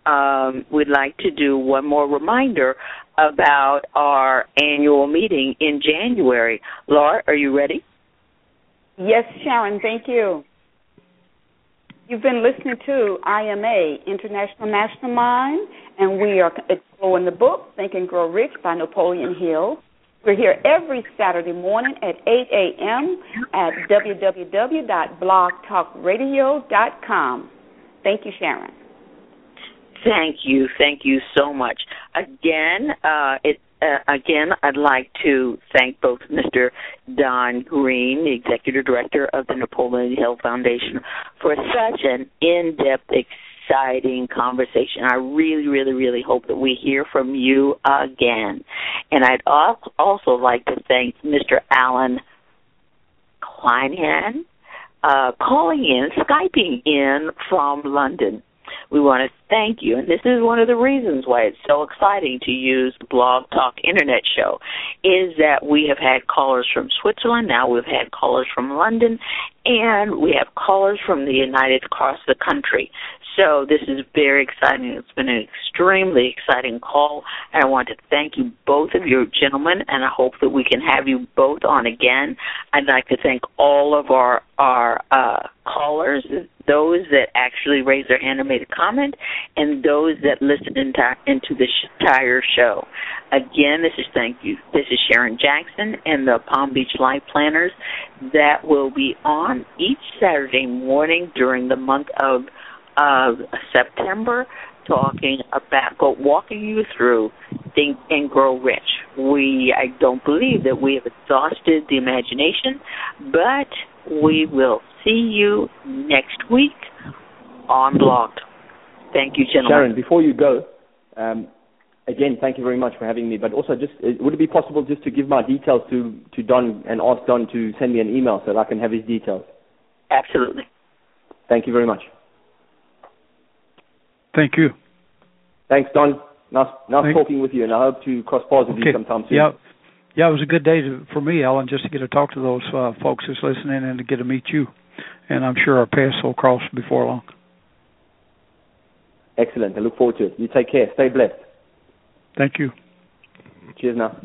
um, we'd like to do one more reminder about our annual meeting in January. Laura, are you ready? Yes, Sharon, thank you. You've been listening to I M A, International Mastermind, and we are exploring the book, Think and Grow Rich by Napoleon Hill. We're here every Saturday morning at eight a.m. at w w w dot blog talk radio dot com. Thank you, Sharon. Thank you. Thank you so much. Again, uh, it Uh, again, I'd like to thank both Mister Don Green, the Executive Director of the Napoleon Hill Foundation, for such an in-depth, exciting conversation. I really, really, really hope that we hear from you again. And I'd also like to thank Mister Alan Kleinhan, uh, calling in, Skyping in from London. We want to thank you, and this is one of the reasons why it's so exciting to use the Blog Talk Internet show, is that we have had callers from Switzerland, now we've had callers from London, and we have callers from the United across the country. So this is very exciting. It's been an extremely exciting call, and I want to thank you, both of you gentlemen, and I hope that we can have you both on again. I'd like to thank all of our, our uh, callers, those that actually raised their hand and made a comment, and those that listened into, into the entire show. Again, this is thank you. This is Sharon Jackson and the Palm Beach Life Planners that will be on each Saturday morning during the month of of September, talking about, go, walking you through Think and Grow Rich. We, I don't believe that we have exhausted the imagination, but we will see you next week on Blog. Thank you, gentlemen. Sharon, before you go, um, again, thank you very much for having me, but also just, would it be possible just to give my details to, to Don and ask Don to send me an email so that I can have his details? Absolutely. Thank you very much. Thank you. Thanks, Don. Nice, nice Thank talking with you, and I hope to cross paths with okay. you sometime soon. Yeah, yeah, it was a good day to, for me, Alan, just to get to talk to those uh, folks that's listening and to get to meet you. And I'm sure our paths will cross before long. Excellent. I look forward to it. You take care. Stay blessed. Thank you. Cheers now.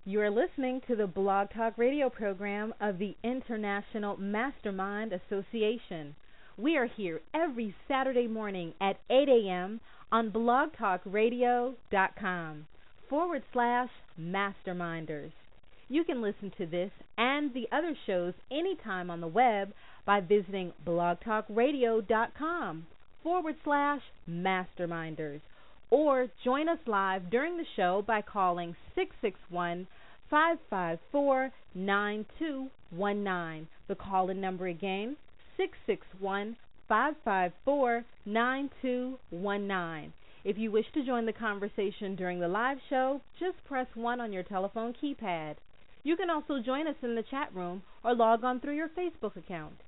You are listening to the Blog Talk Radio program of the International Mastermind Association. We are here every Saturday morning at eight a.m. on blogtalkradio.com forward slash masterminders. You can listen to this and the other shows anytime on the web by visiting blogtalkradio.com forward slash masterminders, or join us live during the show by calling six six one, five five four, nine two one nine. The call-in number again, six six one, five five four, nine two one nine. If you wish to join the conversation during the live show, just press one on your telephone keypad. You can also join us in the chat room or log on through your Facebook account.